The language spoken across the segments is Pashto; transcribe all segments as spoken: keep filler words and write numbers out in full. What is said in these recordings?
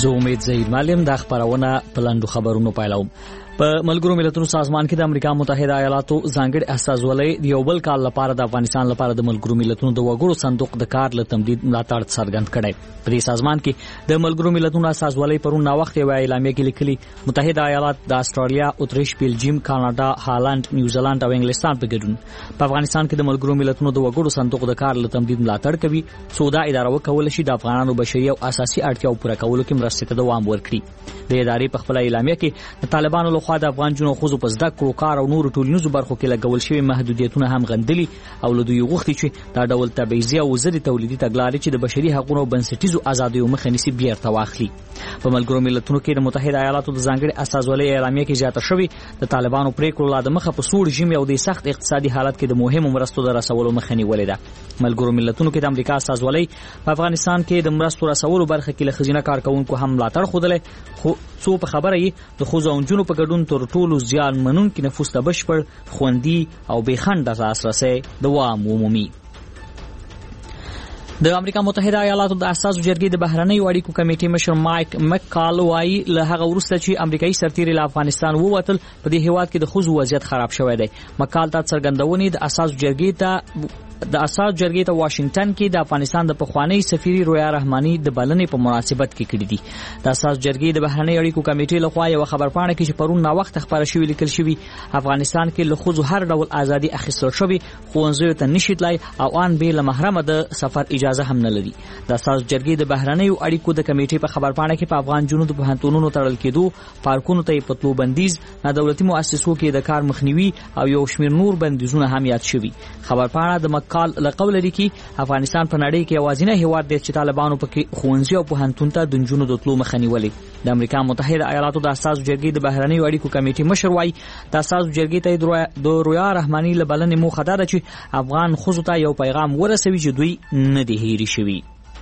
زه امید زهیر معلم د خبرونه پلندو خبرونو پایلوم. په ملګرو ملتونو سازمان کې د امریکا متحده ایالاتو ځانګړي استازولۍ د یو بل کال لپاره د افغانستان لپاره د ملګرو ملتونو د وګړو صندوق د کار له تمدید ملاتړ څرګند کړی. په دې سازمان کې د ملګرو ملتونو استازولۍ پرون ناوخت یو اعلامیه کې لیکلي متحده ایالات د استرالیا، اتریش، بلجیم، کاناډا، هالند، نیوزیلند او انګلستان په ګډون په افغانستان کې د ملګرو ملتونو د وګړو صندوق د کار له تمدید ملاتړ کوي څو دا اداره وکول شي د افغانانو بشري او اساسي اړتیاو پوره کولو کې مرستې ته دوام ورکړي. د ادارې په خپل اعلامیه کې د طالبانو لخوا د افغان جنو خو په زده کړو، کار او نورو ټولنیزو برخو کې لګول شوی محدودیتونه هم غندلي او له دوی غوښتي چې دا ډول تبعیضي او ضد تولیدي تګلارې چې د بشري حقوقو او بنسټیزو آزادیو مخه نیسي بیرته واخلي. په ملګرو ملتونو کې د متحده ایالاتو د ځانګړي استازولۍ اعلامیه کې زیاته شوی د طالبانو پریکړو لا د مخه په سوړ ژمي او د سخت اقتصادي حالت کې د مهمو مرستو د رسولو مخه نیولې ده. ملګرو ملتونو کې د امریکا استازولۍ په افغانستان کې د مرستو رسولو برخه کې له خزینه کارکونکو هم ملاتړ خوده، خو څو په خبره یې د ښځو او نجونو په ګډون تر ټولو زیان منونکي نفوس ته بشپړ، خوندي او بې خنډه لاسرسی دوام ومومي. د امریکا متحده ایالاتو د اساسو جرګې د بهرنیو اړیکو کمیټې مشر مایک مکال وایي له هغه وروسته چې امریکایي سرتیري له افغانستان ووتل په دې هیواد کې د ښځو وضعیت خراب شوی دی. مکال ته څرګندونې د اساسو جرګې ته د اساس جرګې ته واشنگټن کې د افغانستان د پخوانی سفیر رویا رحماني د بلنې په مناسبت کې کړې دي. د اساس جرګې د بهرنی اړیکو کمیټې لخوا یو خبرپاڼه کې چې پرون نا وخت خبره شوې لیکل شوی افغانستان کې له ښځو هر ډول ازادي اخیستل شوی، ښوونځیو ته نشي تلای او ان به له محرمه د سفر اجازه هم نه لري. د اساس جرګې د بهرنی اړیکو د کمیټې په خبرپاڼه کې په افغان جنونو د پوهنتونونو تړل کېدو، پارکونو ته پتلو بندیز، نه دولتي مؤسسو کې د کار مخنیوي او یو شمېر نور بندیزونه هم یاد شوي. خبرپاڼه د مکال لقول لري کې افغانستان په نړۍ کې یوازینی هیواد دی چې طالبانو پکې ښوونځي او پوهنتون ته د نجونو د تلو مخه نیولې. د امریکا متحده ایالاتو د اساسو جرګې د بهرنیو اړیکو کمیټې مشر وایي د اساسو جرګې ته د رویا رحماني له بلنې موخه دا ده چې افغان ښځو ته یو پیغام ورسوي چې دوی نه دي هېرې شوي.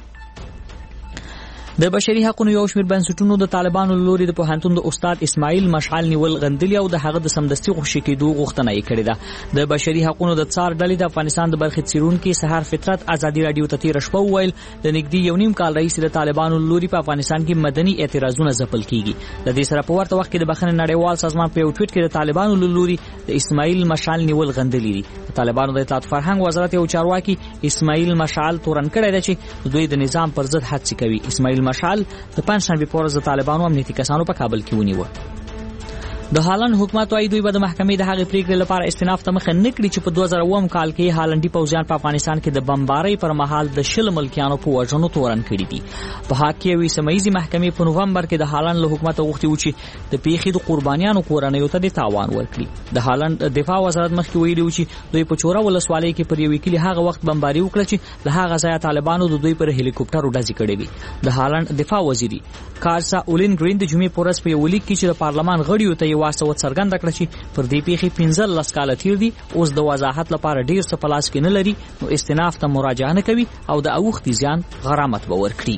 د بشري حقوقو یو شمېر بنسټونو د طالبانو لوري د پوهنتون د استاد اسماعیل مشعل نیول غندلي او د هغه د سمدستي خوشي کېدو غوښتنه یې کړې ده. د بشري حقوقو د څار ډلې د افغانستان د برخې څیړونکي سحر فطرت ازادي رادیو ته تیر شپه وویل د نږدې یو نیم کال رئیس د طالبانو لوري په افغانستان کې مدني اعتراضونه ځپل کیږي. د دې سره په ورته وخت کې د بخښنې نړیوال سازمان په یو ټویټ کې د طالبانو لوري د اسماعیل مشعل نیول غندلي دي. د طالبانو د اطلاعات فرهنګ وزارت یو چارواکي اسماعیل مشعل تورن کړی دی چې دوی د نظام پر ضد هڅې کوي. اسماعیل مشعل د پنځشنبه په ورځ د طالبانو امنیتي کسانو په کابل کې ونیو. د هالند حکومت وايي دوی به د محکمې د هغې پریکړې لپاره استئناف ته مخه نه کړي چې په دوه زره اووه کال کې هالندي پوځیان په افغانستان کې د بمبارۍ پر مهال د شل ملکیانو په وژنو تورن کړي دي. په حق کې یوې سیمه ییزې محکمې په نومبر کې د هالند له حکومته غوښتي و چې د پیښې د قربانیانو کورنیو ته د تاوان ورکړي. د هالند دفاع وزارت مخکې ویلي و چې دوی په چوره ولسوالۍ کې پر یوې کلي هغه وخت بمباري وکړه چې له هغه ځایه طالبانو د دوی پر هلیکوپټرو ډزې کړې وي. د هالند دفاع وزیري کارسا اولین ګرین د جمعې په ورځ په یو لیک کې چې د پارلمان غړیو ته یې واسطه څرګنده کړه چې پر دې پیښې پنځلس کاله تیر دي، اوس د وضاحت لپاره ډیر څه په لاس کې نه لري، نو استئناف ته مراجعه نه کوي او د اوښتي زیان غرامت به ورکړي.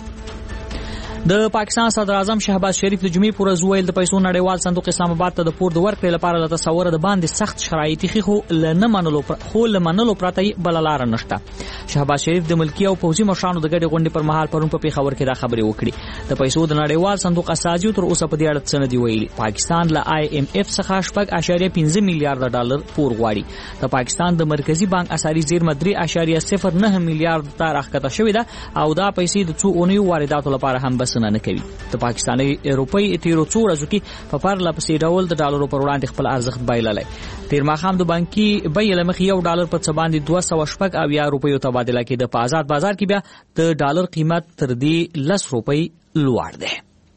د پاکستان صدر اعظم شهباز شریف د جمعې پر ورځ ویل د پیسو نړیوال صندوق اسلام آباد ته د پور د ورکړې لپاره له تصوره د باندې سخت شرایط خي خو نه منلو خو له منلو پرته بل لار نشته. شهباز شریف د ملکی او پوځي مشرانو د ګډې غونډې پر مهال پرون په پیښور کې دا خبرې وکړې. د پیسو د نړیوال صندوق اساسي تر اوسه په دې اړه څه نه دی ویلي. پاکستان له آی ایم اف څخه شپږ اعشاریه پنځه میلیارډ ډالر پور غواړي. د پاکستان د مرکزی بانک اساسي زیرمه درې اعشاریه صفر نه میلیارډ ته راښکته شوې ده او دا پیسې د څو اونیو وارداتو لپاره هم بسنه نه کوي. د پاکستاني روپۍ تیرو څو ورځو کې په پرله پسې ډول د ډالرو پر وړاندې خپل ارزښت بایللی. تیر ماښام د بانکي بیې له مخې یو ډالر په څه باندې دوه سوه شپږ اویا روپیو تبادله کېده. په آزاد بازار کې بیا د ډالر قیمت تر دې لس روپۍ لوړ دی.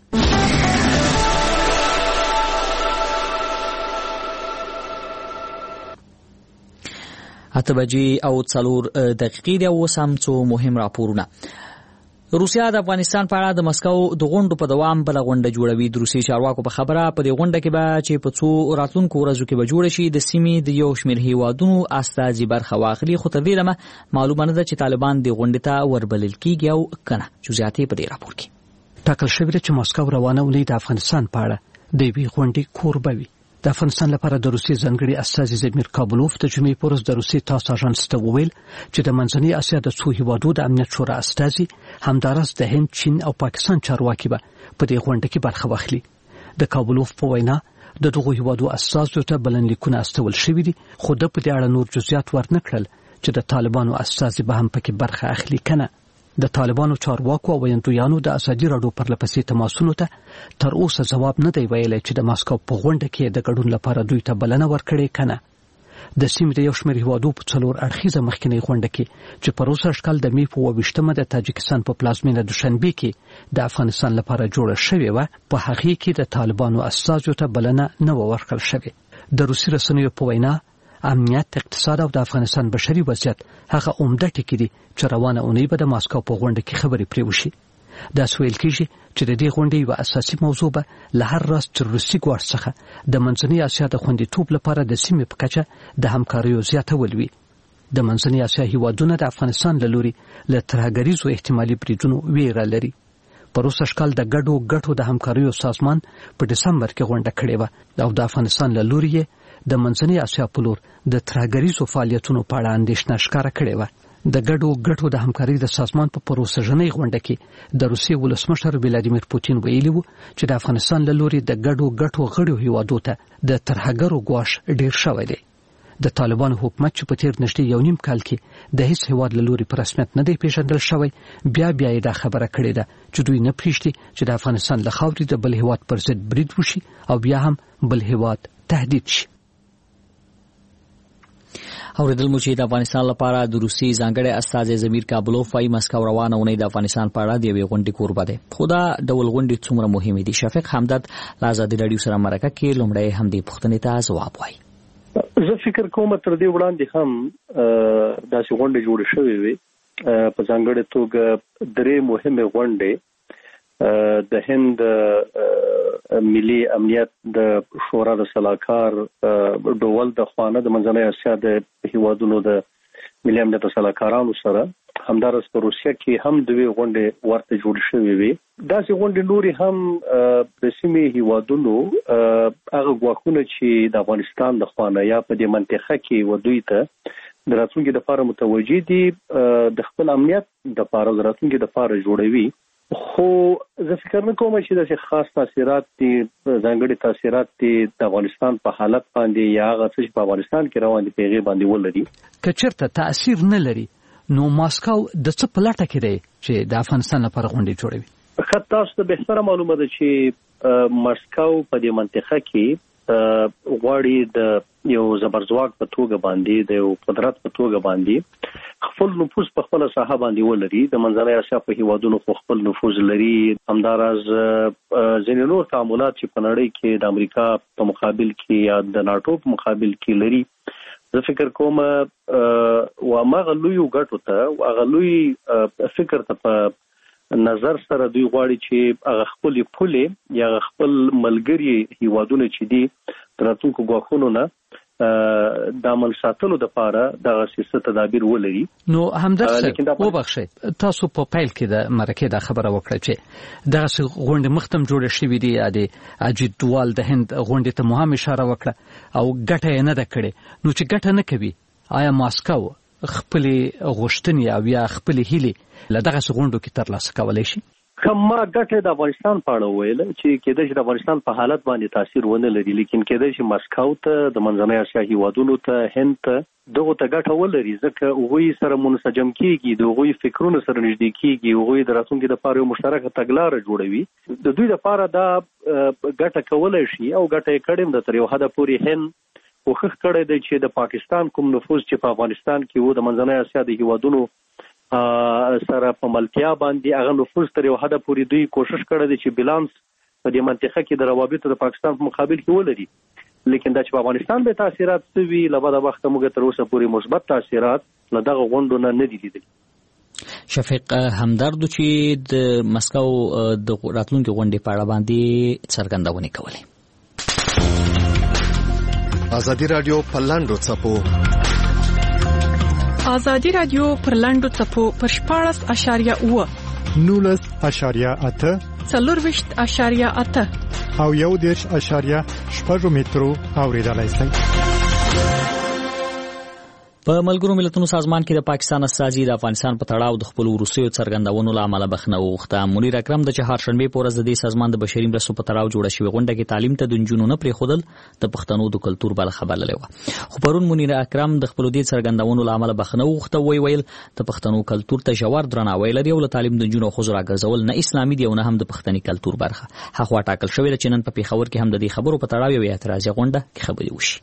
اته بجې او څلور دقیقې دی. اوس هم څو مهم راپورونه. روسیا د افغانستان په اړه د مسکو د غونډو په دوام بل غونډه جوړوي. د روسي چارواکو په خبره په دې غونډه کې به چې په څو راتلونکو ورځو کې به جوړ شي د سیمې د یو شمېر هیوادونو استازي برخه واخلي، خو تر دې دمه معلومه نه ده چې طالبان د غونډې ته وربلل کیږي او کنه. جزئیات په دې راپور کې ټاکل شوی چې مسکو روانه ونی د افغانستان په اړه د وی غونډې کوربه وي. د افغانستان لپاره د روسیې ځانګړي استازي زمیر کابلوف د جمعې په ورځ د روسیې تاس اژانس ته وویل چې د منځنۍ اسیا د څو هیوادو د امنیت شورا استازي همداراز د هند، چین او پاکستان چارواکي به په دې غونډه کې برخه واخلي. د کابلوف په وینا د دغو هیوادو استازو ته بلنلیکونه استول شوي دي، خو د په دې اړه نور جزئیات ورنکړل چې د طالبانو استازي به هم پکې برخه اخلي کنه. د طالبانو چارواکو او ویاندویانو د ازادي راډیو پرلپسې تماسونو ته تر اوسه ځواب نه دی ویلی چې د ماسکو په غونډه کې د ګډون لپاره دوی ته بلنه ورکړې کنه. د سیمې د یو شمېر هیوادو په څلور اړخیزه مخکینۍ غونډه کې چې په روسه اشکال د مې په اووه ویشتمه د تاجکستان په پلازمینه دوشنبه کې د افغانستان لپاره جوړه شوې وه، په هغې کې د طالبانو استازو ته بلنه نه وه ورکړل شوې. د روسي رسنیو په وینا امنیت، اقتصاد او د افغانستان بشري وضعیت هغه عمده ټکي دي چې روانه اونۍ به د ماسکو په غونډه کې خبرې پرې وشي. دا ویل کېږي چې د دې غونډې یوه اساسي موضوع به له هر راز تروریستي ګواښ څخه د منځنۍ اسیا د خوندیتوب لپاره د سیمې په کچه د همکاریو زیاتول وي. د منځنۍ اسیا هیوادونه د افغانستان له لوري له ترهګریزو احتمالي بریدونو ویره لري. په روس اشکال د ګډو ګټو د همکاریو سازمان په دسمبر کې غونډه کړې وه او د افغانستان له لوري د منځنۍ اسیا په لور د ترهګریزو فعالیتونو په اړه اندېښنه ښکاره کړې وه. د ګډو ګټو د همکارۍ د سازمان په پروسژنۍ غونډه کې د روسیې ولسمشر ولادیمیر پوتین ویلي وو چې د افغانستان له لوري د ګډو ګټو غړو هیوادو ته د ترهګرو ګواښ ډیر شوی دی. د طالبانو حکومت چې په تیر نږدې یو نیم کال کې د هیڅ هیواد له لوري په رسمیت نه دی پیژندل شوی، بیا بیا یې دا خبره کړې ده چې دوی نه پرېږدي چې د افغانستان له خاورې د بل هیواد پر ضد برید وشي او بیا هم بل هیواد تهدید شي. اوریدل مو چې د افغانستان لپاره د روسي ځانګړي استازي زمیر کابلوف وايي مسکو روانه ونې د افغانستان په اړه د یوې غونډې کوربه ده. خو دا ډول غونډې څومره مهمې دي؟ شفیق همدرد له ازادي راډیو سره مرکه کې لومړی همدې پوښتنې ته ځواب وایي. زه فکر کوم تر دې وړاندې هم داسې غونډې جوړې شوې وي، په ځانګړې توګه درې مهمې غونډې د هند ملي امنیت د شورا د سلاکار ډول د خوانه د منځنۍ اسیا د هیوادونو د ملي امنیت سلاکارانو سره، همدارس په روسیه کې هم دوی غونډې ورته جوړې شوې وي. داسې غونډې نورې هم د سیمې هیوادونو هغه ګواښونه چې د افغانستان د خوانه یا په دې منطقه کې و دوی ته د راتلونکي لپاره متوجه دي د خپل امنیت لپاره د راتلونکي لپاره جوړوي. خو زه فکر نه کوم چې داسې خاص تاثیرات دي، ځانګړي تاثیرات دي د افغانستان په حالت باندې یا هغه څه چې په افغانستان کې روان دي په هغې باندې ولري. که چېرته تاثیر نه لري نو ماسکو د څه په لټه کې دی چې د افغانستان لپاره غونډې جوړوي؟ ښه، تاسو ته بهتره معلومه ده چې ماسکو په دې منطقه کې غواړي د یو زبرځواک په توګه باندې د یو قدرت په توګه باندې خپل نفوذ په خپل ساحه باندې ولري. د منځنۍ اسیا په هیوادونو خو خپل نفوذ لري، همداراز ځینې نور تعاملات چې په نړۍ کې د امریکا په مقابل کې یا د ناټو په مقابل کې لري. زه فکر کوم وامغه لوی ګټو ته هغه لوی فکر ته په نظر سره دوی غواړي چې هغه خپل پولې یا خپل ملګری هیوادونه چې دي راتلونکو ګواښونو نه د امن ساتلو لپاره دغه سیاست تدابیر ولري. نو همدرد وبخښئ، تاسو په پیل کې د مرکې دا خبره وکړه چې دغه غونډې مختم جوړې شوې دي، د اجیت دوال د هند غونډې ته مو هم اشاره وکړه او ګټه یې نه ده کړې. نو چې ګټه نه کوي، آیا ماسکو خپلې غوښتنې او یا خپلې هیلې له دغسې غونډو کې ترلاسه کولی شي؟ کما ګټه د افغانستان په اړه ویل چې کېدای شي د افغانستان په حالت باندې تاثیر ونه لري، لیکن کېدای شي ماسکو ته د منځنۍ اسیا هیوادونو ته هند ته دغه ته ګټه ولري، ځکه هغوی سره منسجم کېږي، د هغوی فکرونه سره نږدې کېږي، هغوی د راتلونکي لپاره یو مشترکه تګلاره جوړوي. د دوی لپاره دا ګټه کولی شي او ګټه یې کړې ده. تر یو حده پورې هند کوښښ کړی دی چې د پاکستان کوم نفوذ چې په افغانستان کې و د منځنۍ اسیا د هیوادونو سره په ملتیا باندې هغه نفوذ تر یو حده پورې دوی کوشش کړی دی چې بیلانس په دې منطقه کې د روابطو د پاکستان په مقابل کې ولري. لیکن دا چې په افغانستان به تاثیرات سوي له بعده وخته موږ تر اوسه پورې مثبت تاثیرات له دغه غونډو نه نه دي لیدلي. شفیق همدرد چې د مسکو د راتلونکي غونډې په اړه باندې څرګندونې کولې. ازادي راډیو په لاندو څپو ازادي راډیو پر لاندو څپو پر شپاړس اشاریه اوه نولس اشاریه اته څلور ویشت اشاریه اته او یو دېرش اشاریه شپږ مترو اوریدلای شئ. په ملګرو ملتونو سازمان کې د پاکستان استازي د افغانستان په تړاو د خپل وروستیو څرګندونو له امله بخښنه وغوښته. منیر اکرم د چهارشنبې په ورځ د دې سازمان د بشري مرستو په تړاو جوړه شوې غونډه کې تعلیم ته د نجونو نه پرېښودل د پښتنو د کلتور برخه بللې وه. خو پرون منیر اکرم د خپل دې څرګندونو له امله بخښنه وغوښته. وی ویل د پښتنو کلتور ته ژور درناوی لري او له تعلیم د نجونو ښځو راګرځول نه اسلامي دی او نه هم د پښتني کلتور برخه. هغه ټاکل شوې ده چې نن په پېښور کې هم د دې خبرو په تړاو یو اعتراضي غونډه کې خبرې وشي.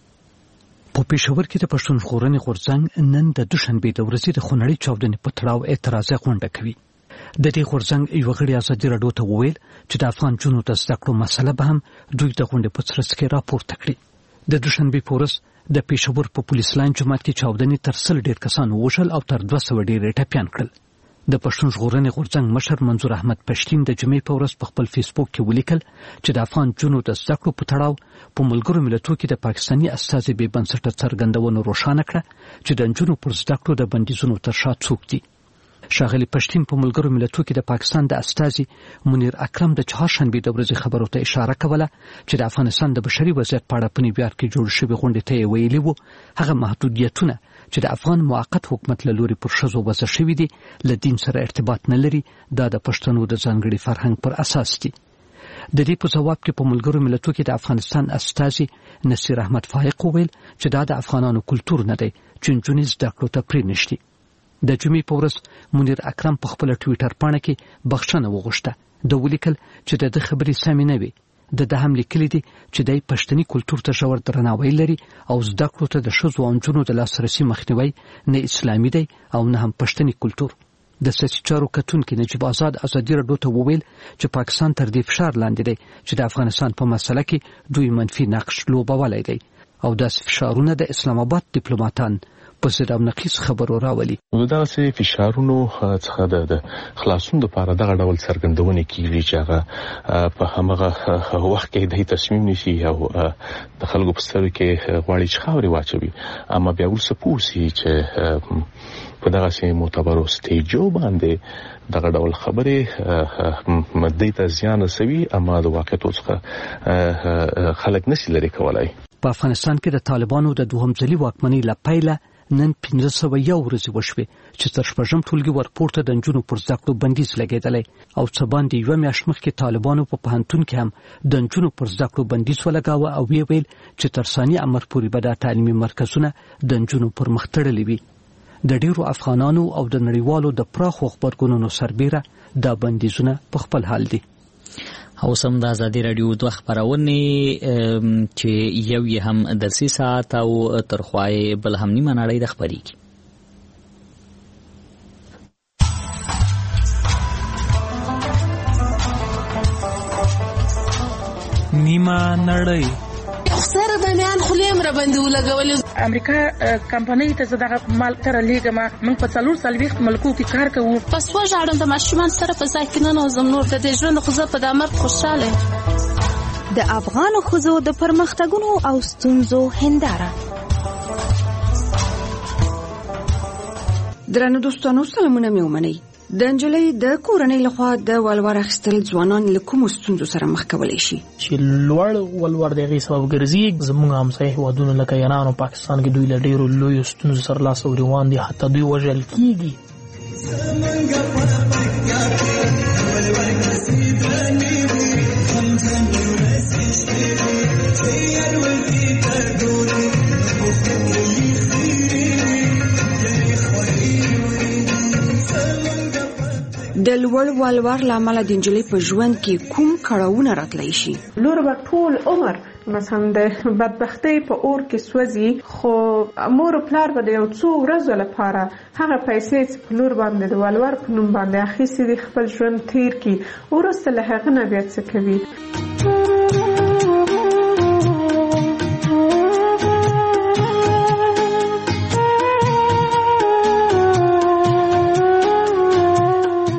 په پېښور کې د پښتون ژغورنې غورځنګ نن د دوشنبې د ورځې د خونړۍ چاودنې په تړاو اعتراضي غونډه کوي. د دې غورځنګ یو غړي ازادي راډیو ته وویل چې د افغان جنونو د زده کړو مسله به هم دوی د غونډې په ترڅ کې راپورته کړي. د دوشنبې په ورځ د پېښور په پولیس لاین جومات کې چاودنې تر سل ډېر کسان ووژل او تر دوه سوه ډېر ټپیان کړل. د پښتون ژغورنې غورځنګ مشر منظور احمد پښتين د جمعې په ورځ په خپل فیسبوک کې ولیکل چې د افغان جنونو د زده کړو په تړاو په ملګرو ملتونو کې د پاکستاني استازي بې بنسټه څرګندونو روښانه کړه چې د نجونو پر زده کړو د بندیزونو تر شا څوک دي. ښاغلي پښتين په ملګرو ملتونو کې د پاکستان د استازي منیر اکرم د چهارشنبې د ورځې خبرو ته اشاره کوله چې د افغانستان د بشري وضعیت په اړه په نیویارک کې جوړ شوې غونډې ته یې ویلي وو هغه محدودیتونه چې د افغان موقت حکومت له لوري پر ښځو وضع شوي دي له دین سره ارتباط نه لري، دا د پښتنو د ځانګړي فرهنګ پر اساس دي. د دې په جواب کې په ملګرو ملتونو کې د افغانستان استازي نصیر احمد فائق وویل چې دا د افغانانو کلتور نه دی چې نجونې زده کړو ته پرېنښتي. د جمعې په ورځ منیر اکرم په خپل ټویټر پاڼه کې بخښنه وغوښته. د ولیکل چې د خبرې سمې نه وي. د ده هم لیکلي دي چې د پښتني کلتور ته ژور درناوی لري او زده کړو ته د ښځو او نجونو د لاسرسي مخنیوی نه اسلامي دی او نه هم پښتني کلتور. د سیاسي چارو کتونکي نجیب آزاد ازادي راډیو ته وویل چې پاکستان تر دې فشار لاندې دی چې د افغانستان په مسله کې دوی منفي نقش لوبولی دی او داسې فشارونه د اسلام آباد ډیپلوماتان په ضد او نقیص خبرو راولي. دا سه فشارونو څخه د خلاصون لپاره دغه ډول څرګندونه کیږي چې هغه په همغه وخت کې د تصمیم نشي او د خلکو په سترګو کې غواړي چې خاورې واچوي، اما بیا ورسره پوسی چې په دغه سه معتبرو سټیجو باندې دغه ډول خبرې مدې ته زیان رسوي، اما د واقعیت څخه خلک نشي لري کولای. په افغانستان کې د طالبانو د دوهم ځلي واکمنۍ لپاره نن پنځه سوه یو ورځې وشوې چې تر شپږم ټولګي ورپورته د نجونو پر زده کړو بندیز لګېدلی او څه باندې یوه میاشت مخکې طالبانو په پوهنتون کې هم د نجونو پر زده کړو بندیز ولګاوه او ویې ویل چې تر ثاني امر پورې به دا تعلیمي مرکزونه د نجونو پر مخ تړلي وي. د ډیرو افغانانو او د نړیوالو د پراخو خبرګونونو سربیره دا بندیزونه په خپل حال دي. او سم د ازادي راډیو دوه خبرونه چې یو یې هم د سې ساعت او ترخوای بل هم نیمه نړۍ د خبرېږي. نیمه نړۍ سره باندې خلیم را باندې ولګول. امریکا کمپنۍ ته زداغه مال تر لیګما من په څلور سال وخت ملکو کې کار کوو. پس وژاړم د ماشومان سره په ځای کې نه نوزم نور د دې ژوند خو زه په دامر خوشاله. د افغان ښځو د پرمختګونو او ستونزو هنداره. درنو دوستانو سلامونه مې ومنئ. د انجلۍ د کورنۍ لخوا د ولور اخیستل ځوانان له کومو ستونزو سره مخ کولی شي؟ چې لوړ ولور د هغې سبب ګرځي. زموږ همسایه هېوادونه لکه ایران او پاکستان کې دوی له ډېرو لویو ستونزو سره لاس او ګرېوان دي، حتی دوی وژل کېږي. د لوړ ولور لامل د انجلۍ په ژوند کې کوم کړاوونه راتلی شي؟ لور به ټول عمر مثلا د بدبختۍ په اور کې سوځي، خو مور او پلار به د یو څو ورځو لپاره هغه پیسې چې په لور باندې د ولور په نوم باندې اخیستې دي خپل ژوند تیر کړي، وروسته له هغه نه بیا څه کوي؟ قدرمنو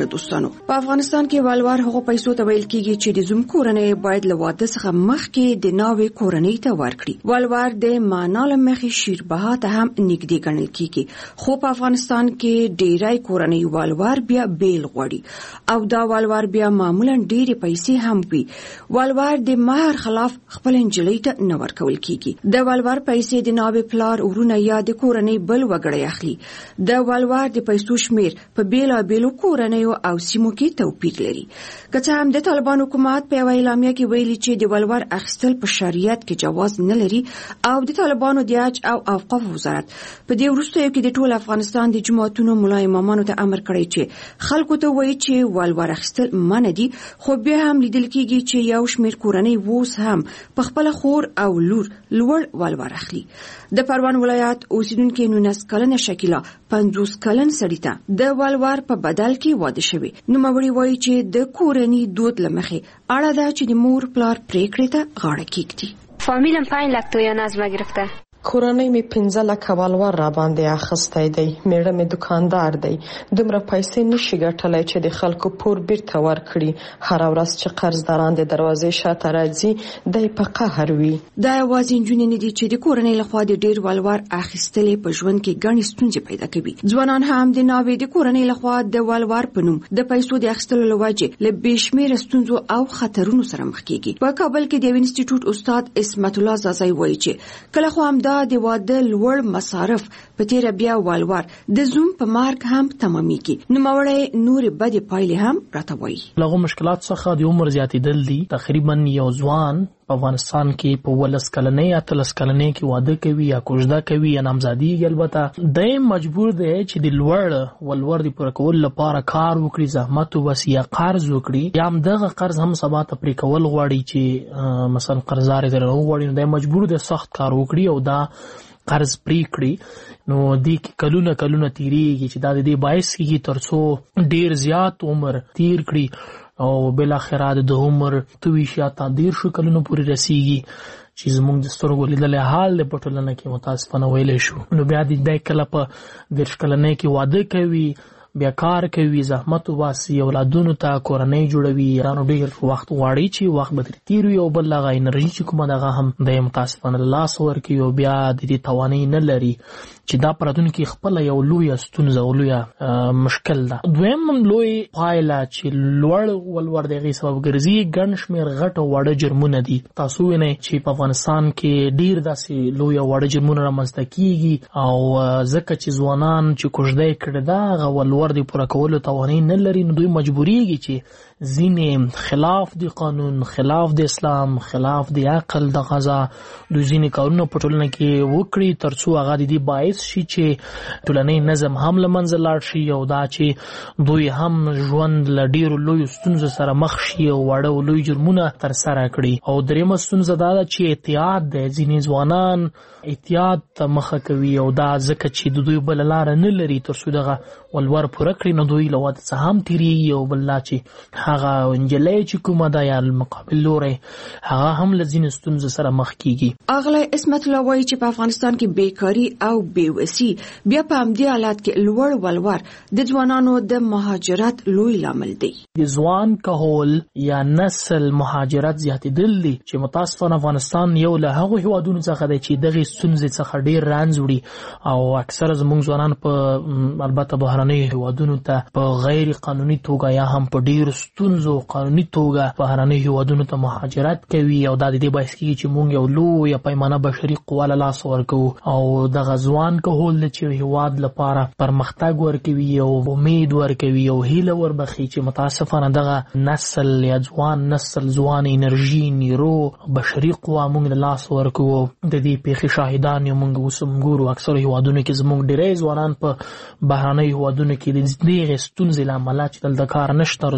دوستانو په افغانستان کې والوار هغه پیسو ته ویل کیږي چې د زوم کورنۍ باید له واده څخه مخکې د ناوې کورنۍ ته ورکړي. والوار د معنا له مخې شیربها ته هم نږدې ګڼل کیږي، خو په افغانستان کې ډیری کورنۍ والوار بیا بیل غواړي او دا والوار بیا معمولا ډیرې پیسې هم وي. والوار د مہر خلاف خپل انجلۍ ته نه ورکول کیږي. د والوار پیسې د ناوې پلار ورونه یا د کورنۍ بل وګړی اخلي. د والوار د پیسو شمیر په بیلابیلو کورنیو او سیمو کې توپیر لري. که څه هم د طالبان حکومت په یوه اعلامیه کې ویلي چې د والوار اخیستل په شریعت کې جواز نه لري او د طالبانو د حج او اوقاف وزارت په دې وروستیو کې د ټول افغانستان د جماعتونو ملا امامانو ته امر کړی چې خلکو ته وایي چې والوار اخیستل منع دي، خو بیا هم لیدل کېږي چې یو شمیر کورنۍ اوس هم په خپل خور او لور لوړ والوار اخلي. د پروان ولایت اوسیدونکو نونس کلنه شکیلا پنځوس کلن سړی ته د والوار په بدل کې واده شوی. نوموړی وایي چې د کورنۍ دود لمخې اړه ده چې د مور پلار پریکړې ته غاړه کېږدي. فامیلم پنج لک تویان از ما گرفته. کورنۍ می پنځه لکه والوار را باندې اخیستی دی. میړه می دکاندار دی. دومره پیسې نشي ګټلی چې د خلکو پور بیرته ورکړي. هره ورځ چې قرضداران د دروازې شاته راځي دی په قهر وي. دا یوازې نجونې نه دي چې د کورنۍ لخوا د ډیر والوار اخیستلې په ژوند کې ګڼې ستونزې پیدا کوي. ځوانان هم د ناوې د کورنۍ لخوا د والوار په نوم د پیسو د اخیستلو له وجې له بې شمېره ستونزو او خطرونو سره مخ کېږي. په کابل کې د یو انسټیټوټ استاد اسمت الله زازی وایي چې کله خو هم دا د واده لوړ مصارف په تیره بیا والوار د زوم په مارک هم تمامېږي. نوموړی نورې بدې پایلې هم راته وایي. له مشکلات څخه د عمر زیاتېدل دي. تقریبا یو ځوان په افغانستان کې په ولس کلنۍ یا تلس کلنۍ کې واده کوي یا کوژده کوي یا نامزادیږي. البته دی مجبور دی چې د لوړ ولور د پوره کولو لپاره کار وکړي، زحمت وباسي یا قرض وکړي، یا هم دغه قرض هم سبا ته پرې کول غواړي چې مثلا قرضدار یې درنه وغواړي، نو دی مجبور دی سخت کار وکړي او دا قرض پرې کړي. نو دې کې کلونه کلونه تیریږي چې دا د دې باعث کېږي تر څو ډیر زیات عمر تیر کړي او بالاخره د عمر تویش یا تا دیرشو کلونو پورې رسیږي چې زموږ د سترګو لیدلې حال د په ټولنه کې متاسفانه ویلی شو. نو بیا د کله په دېرش کلنۍ کې واده کوي، بیا کار کوي، زحمت وباسي، اولادونو ته کورنۍ جوړوي، رانو ډېر وخت غواړي چې وخت به ترې تېر وي او بل هغه انرژي چې کومه دغه هم د متاسفانه له لاسه ورکوي او بیا د دې توانایي نه لري چې دا په راتلونکي کې خپله یو لویه ستونزه او لویه مشکل ده. دویم لوی پایله چې لوړ ولور د هغې سبب ګرځي ګڼ شمېر غټ او واړه جرمونه دي. تاسو وینئ چې په افغانستان کې ډېر داسې لوی او واړه جرمونه رامنځته کېږي او ځکه چې ځوانان چې کوژده یې کړې ده هغه ولور د پوره کولو توانایي نه لري، نو دوی مجبوریږي چې ځینې خلاف د قانون، خلاف د اسلام، خلاف د عقل د غذا دوی ځینې کارونه په ټولنه کې وکړي تر څو هغه د دې باعث شي چې ټولنیز نظم هم له منځه لاړ شي او دا چې دوی هم ژوند له ډېرو لویو ستونزو سره مخ شي او واړه او لوی جرمونه ترسره کړي. او درېیمه ستونزه دا ده چې احتیاط دی. ځینې ځوانان احتیاط ته مخه کوي او دا ځکه چې د دوی بله لاره نه لري تر څو دغه ولور پوره کړي، نو دوی له واده څخه هم تېرېږي او بل دا چې هغه نجلۍ چې کومه ده یا مقابل لوری هغه هم له ځینې ستونزو سره مخ کېږي. اغلی اسمت الله وایي چې په افغانستان کې بیکاري او بېوسي بیا په همدې حالت کې لوړ ولور د ځوانانو د مهاجرت لوی لامل دی. د ځوان کهول یا نسل مهاجرت زیاتېدل دي چې متاسفانه افغانستان یو له هغو هېوادونو څخه دی چې دغې ستونزې څخه ډېر رنځ وړي او اکثره زموږ ځوانان په البته بهرنیو هېوادونو ته په غیر قانوني توګه یا هم په ډېرو ستونزو قانوني توګه بهرنیو هېوادونو ته مهاجرت کوي او دا د دې باعث کېږي چې موږ یو لویه پیمانه بشري قوه له لاسه ورکوو او دغه ځوان کهول دی چې هېواد لپاره پرمختګ ورکوي او امید ورکوي او هیله وربخي چې متاسفانه دغه نسل یا ځوان نسل ځوان انرژي نیرو بشري قوه موږ له لاسه ورکوو. د دې پیښې شاهدان یو موږ اوس هم ګورو اکثرو هېوادونو کې زموږ ډېری ځوانان په بهرنیو هېوادونو کې د دغې ستونزې له امله چې دلته کار نشته، روزګار نشته،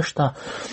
نشته.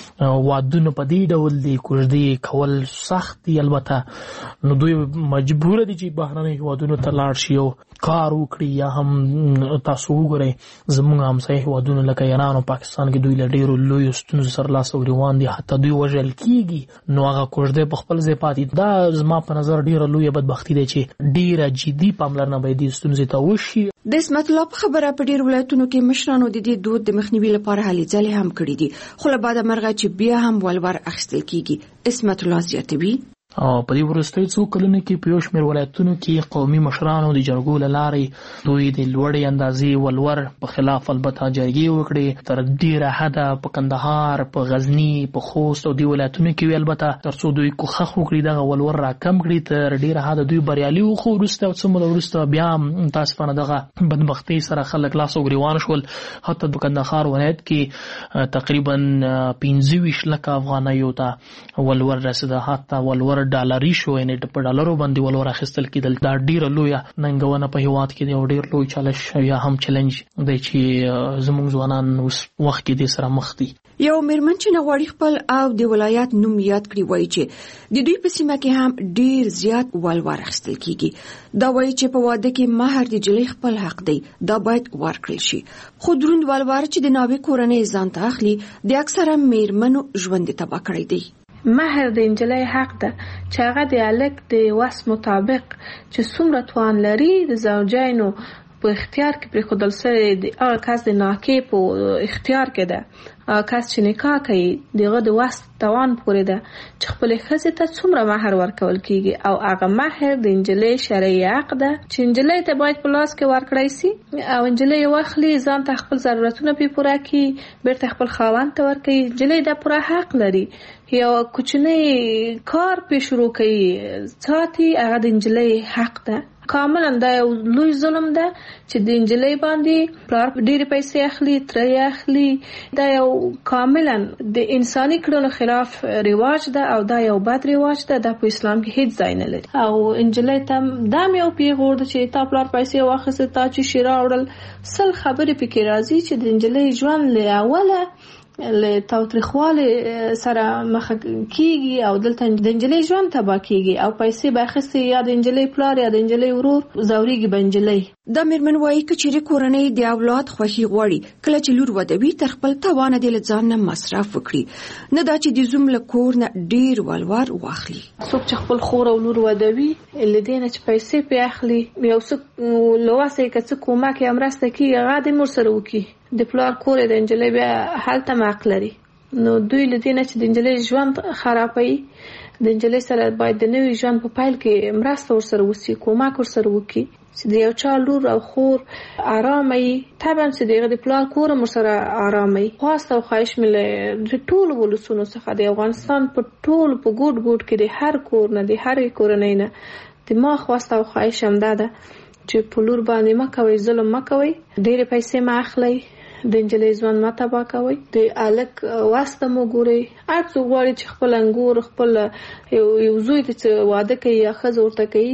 وادونه په دې ډول دي کوژدې کول سخت دي، البته نو دوی مجبور دي چې بهرنۍ هیوادونو ته لاړ شي او کار وکړي. یا هم تاسو وګورئ زموږ همسایه هیوادونه لکه ایران او پاکستان کې دوی له ډېرو لویو ستونزو سره لاس او ګرېوان دي، حتی دوی وژل کېږي. نو هغه کوژدې په خپل ځای پاتې. دا زما په نظر ډېره لویه بدبختي ده چې ډېره جدي پاملرنه باید دې ستونزې ته وشي. د اسمت الله په خبره په ډېر ولایتونو کې مشرانو د دې دود د مخنیوي لپاره هلې ځلې هم کړي دي، خو له بعده مرغه چې بیا هم ولور اخیستل کېږي. اسمت الله زیاتوي او په دې وروستیو څو کلونو کې په یو شمېر ولایتونو کې قومي مشرانو د جرګو له لارې دوی د لوړې اندازې ولور په خلاف البته جرګې وکړې. تر ډېره حده په کندهار، په غزني، په خوست او دې ولایتونو کې وي، البته تر څو دوی کوښښ وکړي دغه ولور راکم کړي. تر ډېره حده دوی بریالي وو، خو وروسته څه موده وروسته بیا متاسفانه دغه بدبختۍ سره خلک لاس او ګرېوان شول. حتی د کندهار ولایت کې تقریبا پنځه ویشت لکه افغانیو ته ولور رسېده. حتی ولور ډالري شو، یعنې په ډالرو باندې ولور اخیستل کېدل. دا ډېره لویه ننګونه په هېواد کې دی او ډېر لوی چالش یا هم چلنج دی چې زموږ ځوانان اوس وخت کې دې سره مخ دي. یو میرمن چې نغواړي خپل او د ولایت نوم یاد کړي وایي چې د دوی په سیمه کې هم ډېر زیات ولور اخیستل کېږي. دا وایي چې په واده کې مهر د جلۍ خپل حق دی، دا باید ورکړل شي. خو دروند ولور چې د ناوې کورنۍ ځان ته اخلي د اکثره میرمنو ژوند تباه کړی دی. مهر د نجلۍ حق ده چې هغه د الک د وس مطابق چې څومره توان لري د زوجینو په اختیار کې پرېښودل سوی د هغه کس د ناکې په اختیار کې ده. هغه کس چې نکاح کوي دغه د وس توان پورې ده چې خپلې ښځې ته څومره مهر ورکول کېږي، او هغه مهر د نجلۍ شرعي حق ده چې نجلۍ ته باید په لاس کې ورکړی سي او نجلۍ یې واخلي، ځان ته خپل ضرورتونه پرې پوره کړي، بیرته خپل خاوند ته ورکوي. نجلۍ دا پوره حق لري. یو کوچنی کار پې شروع کوي ساتي، هغه د نجلۍ حق ده. کاملا دا یو لوی ظلم ده چې د نجلۍ باندې پلار ډېرې پیسې اخلي، تره اخلي. دا یو کاملا د انساني کړنو خلاف رواج ده او دا یو بد رواج ده. دا په اسلام کې هیڅ ځای نه لري. او نجلۍ ته دا یو پیغور ده چې تا پلار پیسې واخیستې، تا چې شیره وړل، سل خبرې پکې راځي چې د نجلۍ ژوند له اوله له تاوتریخوالي سره مخ کیږي او دلته د نجلۍ ژوند تباه کیږي او پیسې به اخیستې یا د نجلۍ پلار یا د نجلۍ ورور زوريږي به نجلۍ. دا میرمن وایي که چیرې کورنۍ د اولاد خوښي غواړي، کله چې لور ودوي تر خپل توانه د ځان نه مصرف وکړي، نه دا چې د زوم له کور نه ډیر ولور واخلي. څوک چې خپل خور او لور ودوي لدې نه چې پیسې پې اخلي، یو څه لواسه یې که څه کومک یا مرسته کېږي هغه د مور سره وکړي. د پلار کور د نجلۍ بیا هلته حق لري. نو دوی له دې نه چې د نجلۍ ژوند خرابوي، د نجلۍ سره باید د نوي ژوند په پیل کې مرسته ورسره وشي، کومک ورسره وکړي چې د یو چا لور او خور آرامه وي. طبعا چې د هغه د پلار کور هم ورسره آرامه وي. خواست او خواهش مې له د ټولو ولسونو څخه د افغانستان په ټولو په ګوټ ګوټ کې د هر کور نه د هرې کورنۍ نه د ما خواست او خواهش همدا ده چې په لور باندې مه کوئ، ظلم مه کوئ، ډېرې پیسې مه اخلئ، د نجلۍ ژوند مه تباه کوئ، د هلک واسطه مو ګورئ. هر څوک غواړي چې خپل انګور خپل یو زوی ته چې واده کوي یا ښځه ورته کوي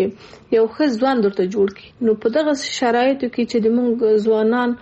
چې یو ښه ژوند ورته جوړ کړي. نو په دغه شرایطو کې چې د موږ ځوانان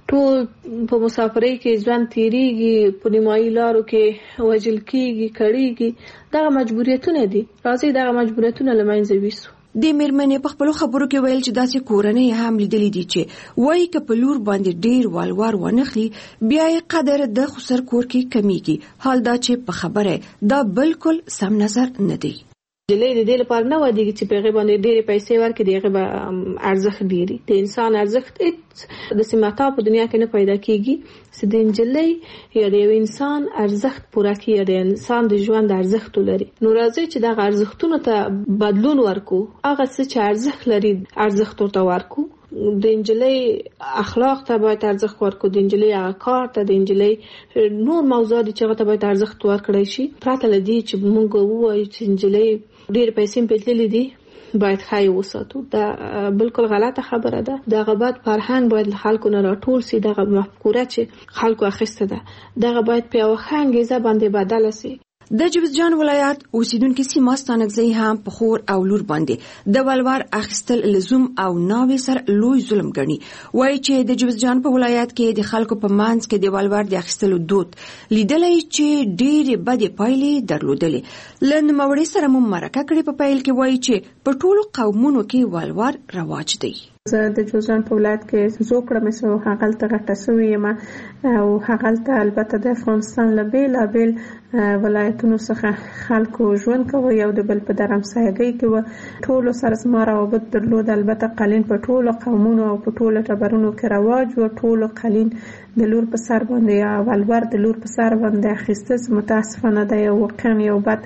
ټول په مسافرۍ کې ژوند تیریږي، په نیمایي لارو کې وژل کېږي، کړېږي، دغه مجبوریتونه دي. راځئ دغه مجبوریتونه له منځه ویسو. د میرمنې په خپلو خبرو کې ویل چې داسې کورنۍ هم لیدلې دي چې وایي که په لور باندې ډېر ولور ونخلي بیا یې قدر د خسر کور کې کمیږي. حال دا چې په خبره دا بالکل سم نظر نه دی. نجلۍ د دې لپاره نه ودیږي چې په هغې باندې ډېرې پیسې ورکړي، د هغې به ارزښت ډېري. د انسان ارزښت هېڅ د سمتا په دنیا کې نه پیدا کېږي چې د نجلۍ یا د یو انسان ارزښت پوره کړي یا د انسان د ژوند ارزښت ولري. نو راځئ چې دغه ارزښتونو ته بدلون ورکړو، هغه څه چې ارزښت لري ارزښت ورته ورکړو. د نجلۍ اخلاق ته باید ارزښت ورکړو، د نجلۍ هغه کار ته، د نجلۍ نور موضوعات چې هغه ته باید ارزښت ورکړی شي، پرته له دې چې موږ ووایو چې نجلۍ ډېر پیسې په تللې دي باید خای وساتو. دا بالکل غلطه خبره ده. دغه بد فرهنګ باید له خلکو نه راټول سي. دغه مفکوره چې خلکو اخیسته ده دغه باید په یوه ښه انګیزه باندې بدله سي. د جوزجان ولایت اوسیدونکو سیمه ستانګزی هم په خور او لور باندې د ولور اخیستل لزوم او ناوي سر لوی ظلم ګڼي. وایي چې د جوزجان په ولایت کې د خلکو په منځ کې د ولور د اخیستلو دود لیدلای چې ډېرې بدې پایلې درلودلې. له نوموړي سره مو مرکه کړې. په پیل کې وایي چې په ټولو قومونو کې ولور رواج دی. زه د جوزجان په ولایت کې زوکړه مې سو هغلته غټه سوې یم او هغلته البته د افغانستان له بېلابېل ولایتونو څخه خلکو ژوند کوي او د بل په درمسایګۍ کې و ټولو سره زما روابط درلود. البته قالین په ټولو قومونو او په ټولو ټبرونو کې رواج و. ټولو قالین د لور په سر باندې یا ولور د لور په سر باندې اخیسته متاسفانه د یو واقعا یو بد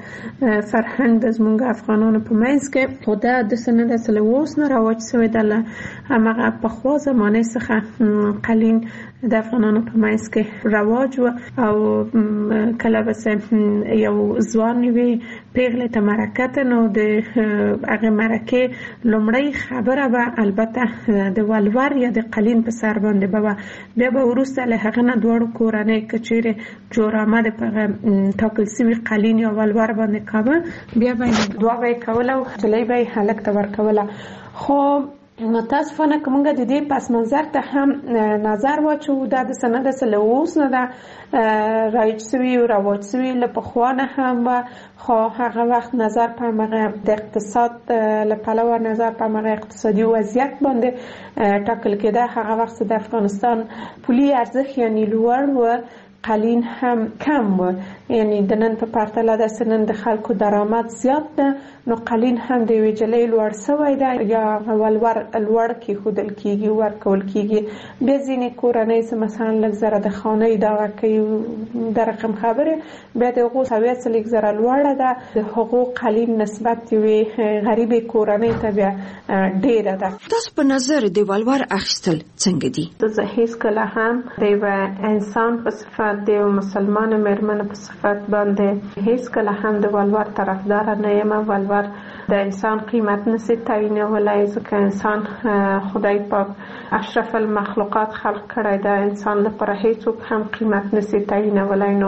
فرهنګ د زمونږ افغانانو په منځ کې خو دا د سنه د سله اوس نه رواج سوی د همغه پخوا زمانه څخه قالین د افغانانو په منځ کې رواج و او کله بس یو ځوان وي پیغله ته مرکه نو د هغه مرکه لومړی خبره به البته د ولور یا د قالین په سر باندې به بیا به وروسته له هغه نه دوړو کورنۍ کچېره جوړ آمد په ټاکل سوي قالین یا ولور باندې کاوه بیا به دوا به کوله او چلی به هلک ته ورکوله. خو متاسفانه کومه د دې پس منظر ته هم نظر واچو دا د سند سره اوس نه دا رایج سوي او رواج سوي له پخوانه هم خو هغه وخت نظر په مغه د اقتصاد له پلوه نظر په مغه اقتصادي وضعیت باندې ټاکل کېده. هغه وخت د افغانستان پولي ارزښت یعنی لوړ و قالین هم کم و یعنی د نن په پرتله د سنن د خلکو درآمد زیات ده نو قالین هم د یوې جلۍ لوړ سوی ده یا ولور لوړ کېښودل کېږي ورکول کېږي. بیا ځینې کورنۍ چې مثلا لږ زره د خانۍ دغه کوي د رقم خبرې بیا د هغو سویه څه لږ زره لوړه ده د هغو قالین نسبت یوې غریبې کورنۍ ته بیا ډېره ده. تاسو په نظر د ولور اخیستل څنګه دي؟ زه هېڅکله هم د یوه انسان په صفت د یو مسلمان مېرمن په صفت باندې هېڅکله هم د ولور طرفداره نه یم. ولور د انسان قیمت نشي تعیینولی ځکه انسان خدای پاک اشرف المخلوقات خلق کړی ده. انسان لپاره هېڅوک هم قیمت نشي تعیینولی نو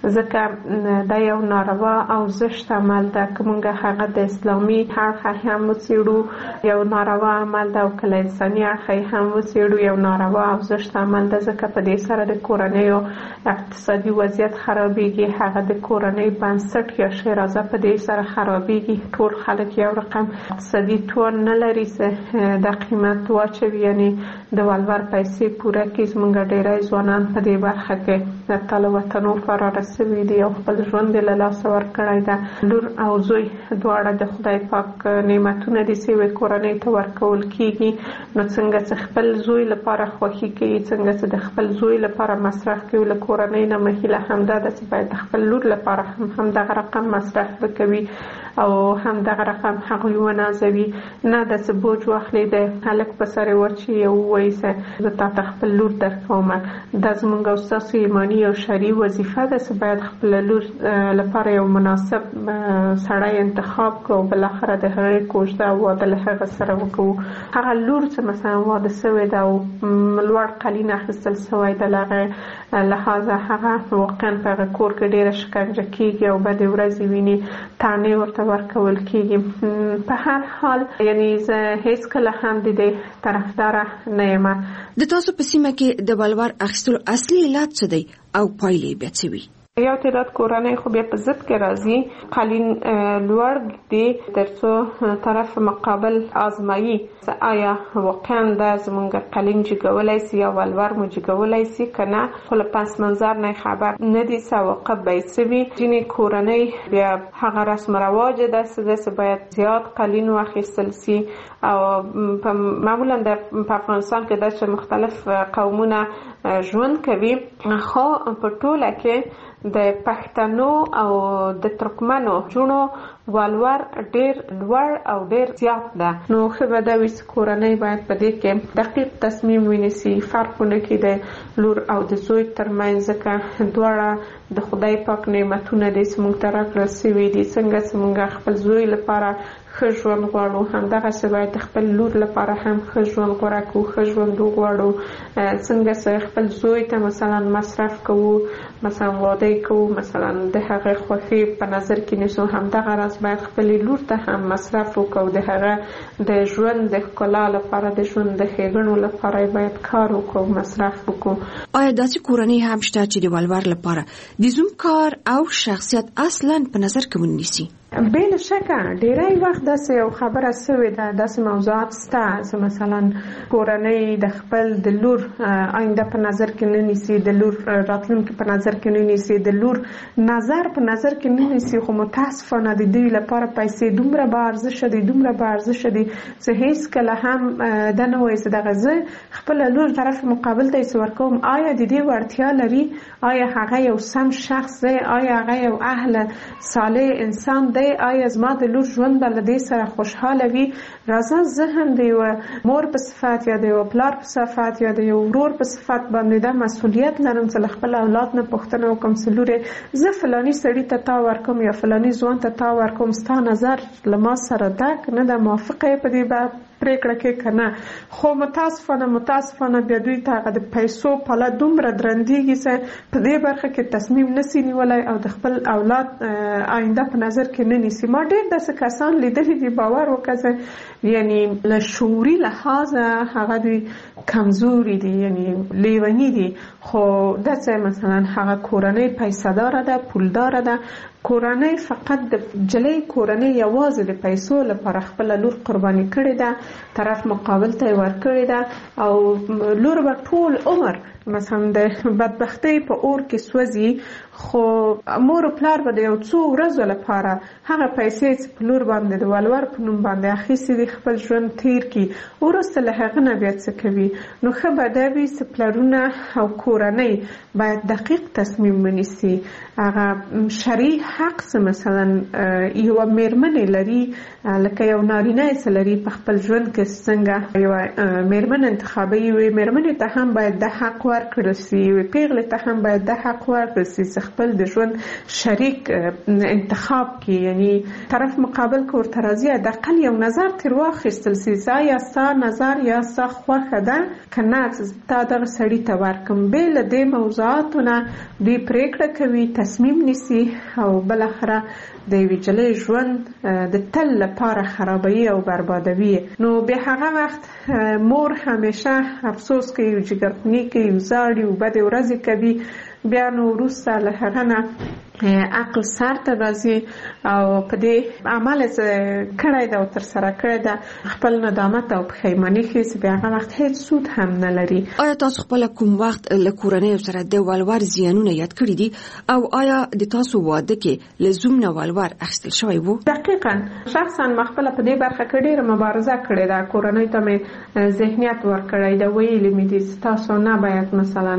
ځکه دا یو ناروا او زشت عمل ده که موږ هغه د اسلامي اړخه هم وڅېړو یو ناروا عمل ده او که له انساني اړخه هم وڅېړو یو ناروا او زشت عمل ده ځکه په دې سره د کورنیو اقتصادي وضعیت خرابېږي. هغه د کورنۍ بنسټ یا شیرازه په دې سره خرابېږي. ټول خلک یو رقم اقتصادي توان نه لري چې د قیمت واچوي یعنی د ولور پیسې پوره کړي. زموږ ډېری ځوانان په دې برخه کې د تل وطنو فراره سوي دي او خپل ژوند یې له لاسه ورکړی ده. لور او زوی دواړه د خدای پاک نعمتونه دي چې یوې کورنۍ ته ورکول کېږي نو څنګه چې خپل زوی لپاره خوښي کوي څنګه چې د خپل زوی لپاره مصرف کوي له کورنۍ نه مهیله همدا ده چې باید د خپل لور لپاره هم همدغه رقم مصرف وکوي او همدغه رقم هغوی ونازوي. نه د څه بوج واخلي د هلک په سر یې واچوي او ووایي چې زه تا ته خپل لور درکوم. دا زموږ او ستاسو ایماني او شرعي وظیفه ده چې باید خپله لور لپاره یو مناسب سړی انتخاب کړو او بالاخره د هغې کوژده او واده له هغه سره وکړو. هغه لور چې مثلا واده سوې ده او لوړ قالین اخیستل سوی ده له هغې لحاظه هغه واقعا په هغه کور کې ډېره شکنجه کېږي او بدې ورځې ویني تانې ورته ورکول کېږي. په هر حال یعنی زه هېڅکله هم د دې طرفداره نه یم. د تاسو په سیمه کې د ولور اخیستلو اصلي علت څه دی او پایلې بیا څه وي؟ یو تعداد کورنۍ خو بیا په ضد کې راځي قالین لوړ دي تر څو طرف مقابل آزمایي آیا واقعا دا زموږ قالین جګولی سي یا ولور مو جګولی سي که نه خو له پس منظر نه خبر نه دي عواقب به یې څه وي. ځینې کورنۍ بیا هغه رسم رواج ده چې باید زیات قالین واخیستل سي او معمولا په افغانستان کې دا چې مختلف قومونه ژوند کوي خو په ټوله کې د پښتنو او د ترکمنو جونو ولور ډېر لوړ او ډېر زیات ده. نو ښه به دا وي چې کورنۍ باید په دې کې دقیق تصمیم ونیسي فرق ونه کړي د لور او د زوی ترمنځ ځکه دواړه د خدای پاک نعمتونه دي چې موږ ته راکړل سوي دي. څنګه چې موږ خپل زوی لپاره ښه ژوند غواړو، همدغسې باید خپل لور لپاره هم ښه ژوند غوره کړو، ښه ژوند وغواړو. څنګه چې خپل زوی ته مثلا مصرف کوو، مثلا واده کوو، مثلا د هغه خوښي په نظر کې نیسو، همدغه راز باید خپل لور ته هم مصرف وکړو، د هغه د ژوند د ښکلا لپاره، د ژوند د ښېګڼو لپاره باید کار وکړو، مصرف وکړو. آیا داسې کورنۍ هم شته چې د ولور لپاره د زوم کار او شخصیت اصلا په نظر کې ونیسي؟ بلا شکه ډیری وخت داسې یو خبره سوې ده، داسې موضوعات شته چې مثلا کورنۍ د خپل د لور آینده په نظر کې نه نیسي، د لور راتلونکي په نظر کې نه نیسي، د لور نظر په نظر کې نه نیسي، خو متاسفانه د دوی لپاره پیسې دومره با ارزښت دي، دومره با ارزښت دي چې هیڅکله هم دا نه وایي چې دغه زه خپل لور طرف مقابل ته یې ورکوم، آیا د دې وړتیا لري، آیا هغه یو سم شخص دی، آیا هغه یو اهل صالح انسان دی، آیا زما د لور ژوند به له دې سره خوشحاله وي. راځه زه هم د یو مور په صفت یا د یو پلار په صفت یا د یو ورور په صفت باندې دا مسؤلیت لرم چې له خپل اولاد نه پوښتنه وکړم چې لورې زه فلاني سړي ته تا ورکوم یا فلاني ځوان ته تا ورکوم، ستا نظر له ما سره ده که نه ده، موافقه یې په دې به پریکړه کې که نه. خو متاسفانه متاسفانه بیا دوی ته هغه د پیسو پله دومره درندېږي چې په دې برخه کې تصمیم نسي نیولی او د خپل اولاد آینده په نظر کې نه نیسي. ما ډېر داسې کسان لیدلي دي، باور وکړه، یعنی له شعوري لحاظه هغه دوی کمزوري دي، یعنی لیوني دي، خو داسې مثلا هغه کورنۍ پیسه داره ده، پولداره ده، کورنۍ فقط د جلۍ کورنۍ یوازې د پیسو لپاره خپل لور قرباني کړې ده، طرف مقابل ته یې ورکړې ده او لور به ټول عمر مثلا د بدبختۍ په اور کې سوځي، خو مور او پلار به د یو څو ورځو لپاره هغه پیسې چې په لور باندې د ولور په نوم باندې اخیستې دي خپل ژوند تیر کړي، وروسته له هغه نه بیا څه کوي. نو ښه به دا وي چې پلرونه او کورنۍ باید دقیق تصمیم ونیسي. هغه شرعي حق چې مثلا یوه میرمنې لري، لکه یو نارینه چې لري په خپل ژوند کې څنګه یوه میرمن انتخابوي، یوې میرمنې ته هم باید د حق ورکړل سي، یوې پیغلې ته هم باید د حق ورکړل سي چې خپل د ژوند شریک انتخاب کې، یعنی طرف مقابل که ورته راځي حداقل یو نظر ترې واخیستل سي چې یا ستا نظر یا ستا خوښه ده که نه چې تا دغه سړي ته ورکړم. بې له دې موضوعاتو نه دوی پرېکړه کوي، تصمیم نیسي او بالاخره د یوې نجلۍ ژوند د تل لپاره خرابوي او بربادوي. نو بیا هغه وخت مور همیشه افسوس کوي، جګرخوني کوي، وزاړي او بدې ورځې کوي، بیا نو وروسته له هغه نه عقل سر ته راځي او په دې عمل چې کړی ده او ترسره کړی ده خپل ندامت او پښیماني ښیي چې بیا هغه وخت هیڅ سود هم نه لري. آیا تاسو خپله کوم وخت له کورنیو سره د ولور زیانونه یاد کړي دي او آیا د تاسو واده کې له زوم نه ولور اخیستل شوی و؟ دقیقا شخصا ما خپله په دې برخه کې ډېره مبارزه کړې ده، کورنۍ ته مې ذهنیت ورکړی ده، ویلي مې دي چې تاسو نه باید مثلا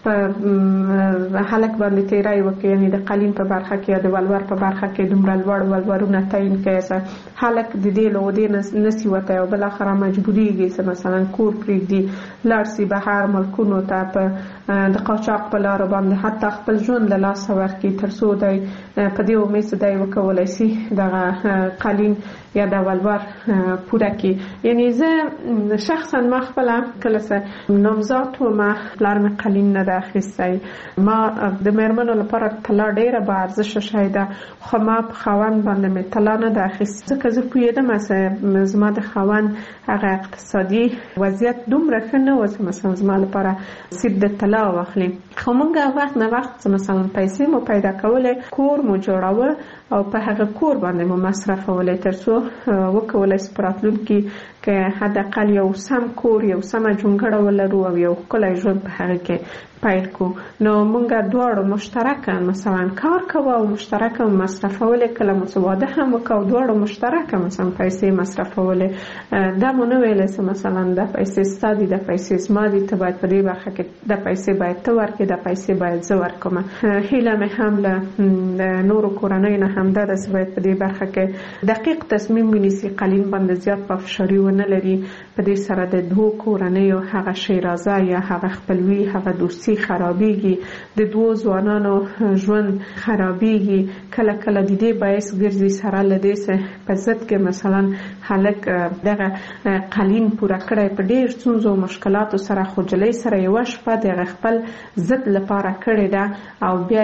په هلک باندې تیری وکړي، یعنی د قلیم په برخه کې یا د ولور په برخه کې دومره لوړ ولورونه تعیین کړي چې هلک د دې له ودې نسي وتی او بالاخره مجبوریږي چې مثلا کور پرېږدي، لاړ سي بهر ملکونو ته په د قاچاق په لارو باندې حتی خپل ژوند له لاسه ورکړي تر څو دی په دې امید چې دی وکولی سي دغه قلیم یا د ولور پوره کړي. یعنی زه شخصا ما خپله کله چې نامزاد ومه پلار مې قلیم نه ده اخیستی، ما د مېرمنو لپاره طلا ډېره با ارزښته شی ده، خو ما په خاوند باندې مې طلا نه ده اخیستې ځکه زه پوهېدم چې زما د خاوند هغه اقتصادي وضعیت دومره ښه نه و چې مثلا زما لپاره سیب د طلا واخلي. خو موږ وخت نه وخت مثلا پیسې مو پیدا کولې، کور مو جوړاوه او په هغه کور باندې مو مصرفولې تر څو وکولی سو په راتلونکي که حداقل یو سم کور، یو سمه جونګړه ولرو او یو ښکلی ژوند په هغه کې پیل کو. نو مونږ دواړو مشترکه مثلا کار کوو او مشترکه مصرفولې، کله مو څه واده هم وکړو دواړو مشترکه مثلا پیسې مصرفولې. دا مو نه ویلی چې مثلا دا پیسې ستا دي، دا پیسې زما دي، ته باید په دې برخه کې دا پیسې باید ته ورکړې، دا پیسې باید زه ورکړم. هیله مې هم له نورو کورنیو نه همدا ده چې باید په دې برخه کې دقیق تصمیم ونیسي، قلیم باندې زیات پافشاري ونه نه لري. په دې سره د دوه کورنیو هغه شیرازه یا هغه خپلوي هغه دوستي خرابېږي، د دوه ځوانانو ژوند خرابېږي. کله کله د دې باعث ګرځي سره له دې څخه په ضد کې مثلا هلک دغه قالین پوره کړی په ډېر ستونزو او مشکلاتو سره، خو جلۍ سره یوه شپه د خپل ضد لپاره کړې ده او بیا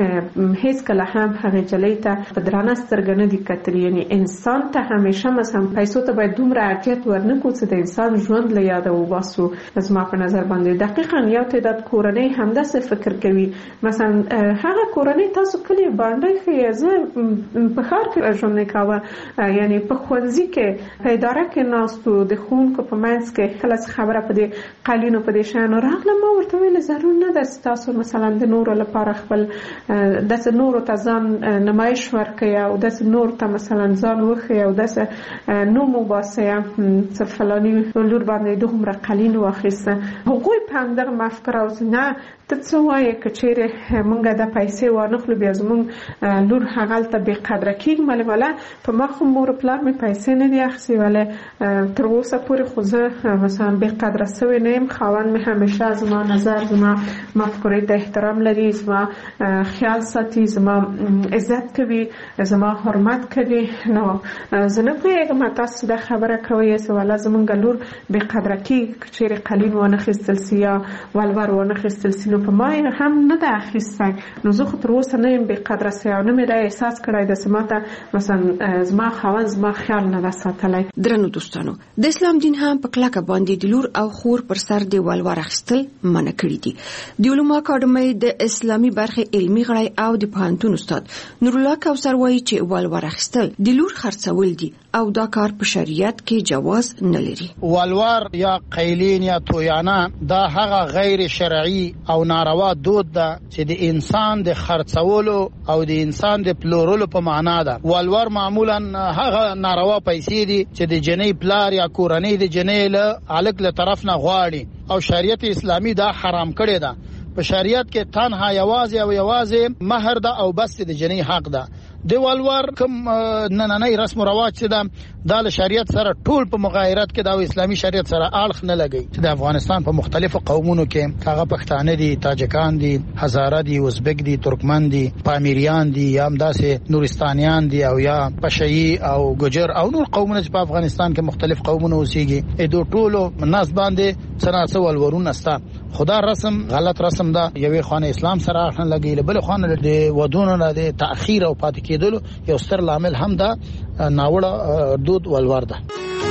هیڅ کله هم هغې جلۍ ته په درانه سترګه نه دي کتلي. یعنې انسان ته همیشه مثلا پیسو ته باید دومره اهمیت ورنکړو چې د انسان ژوند له یاده وباسو. زما په نظر باندې دقیقا یو تعداد کورنۍ همداسې فکر کوي. مثلا هغه کورنۍ تاسو کلی باندې ښیي، زه په ښار کې ژوند نه کاوه، یعنې په ښوونځي کې په اداره کې ناستو، د ښوونکو په منځ کې کله خبره په دې قالینو په دې شیانو راغله، ما ورته ویل ضرور نه ده چې تاسو مثلا د نورو لپاره خپل داسې نورو ته ځان نمایش ورکړئ او داسې نورو ته مثلا ځان وښیئ او داسې نوم وباسئ چې فلاني لور باندې دومره قالین واخیسته. هغوی په همدغه مفکوره او نه ته څه وایې که چیرې موږ د پیسې وانخلو بیا زموږ لور هغلته بې قدره کېږي. مالې والا په ما خو مور پلار مې پیسې نه دي اخیستې، ولې تر اوسه پورې خو زه مثلا بې قدره سوې نه یم. خاوند مې همیشه زما نظر زما مفکورې ته احترام لري، زما خیال ساتي، زما عزت کوي، زما حرمت کوي. نو زه نه پوهېږم تاسو دا خبره کوئ چې والا زموږ لور بې قدره کېږي که چیرې قالین وانخیستل سي یا ولور وانخیستل سي. نو په ما هم نه ده اخیستی، نو زه خو تر اوسه نه یم بې قدره سوی او نه مې دا احساس کړی ده چې ما ته مثلا زما خاوند زما خیال نه ده ساتلی. درنو دوستانو، د اسلام دین هم په کلکه باندې د لور او خور پر سر د ولور اخیستل منع کړي دي. د علومو اکاډمۍ د اسلامي برخې علمي غړی او د پوهنتون استاد نورالله کوثر وایي چې ولور اخیستل د لور خرڅول دي او دا کار په شریعت کې جواز نه لري. ولور یا قیلین یا تویانه دا هغه غیر شرعي او ناروا دود ده چې د انسان د خرڅولو او د انسان د پلورلو په معنا ده. ولور معمولا هغه ناروا پیسې دي چې د جنۍ پلار یا کورنۍ د جنۍ له الک له طرف نه غواړي او شریعت اسلامي دا حرام کړی ده. په شریعت کې تنها یوازې او یوازې مہر ده او بس د جنۍ حق ده. د ولور کوم نننۍ رسم او رواج چې ده دا له شریعت سره ټول په مغایرت کې دا اسلامي شریعت سره اړخ نه لګي. چې د افغانستان په مختلفو قومونو کې هغه پښتانه دي، تاجکان دي، هزاره دي، ازبک دي، ترکمن دي، پامیریان دي، یا هم داسې نورستانیان دي او یا پشهي او ګجر او نور قومونه چې په افغانستان کې مختلف قومونه اوسېږي. دوی ټول ناس باندې څنګه ولورونه ستا خدا رسم غلط رسم ده. یوې خانه اسلام سره اړخ نه لګي، بل خانه د ودونو نه د تأخير او پاتې کېدلو یو ستر لامل هم ده ناوړه دود ولور ده.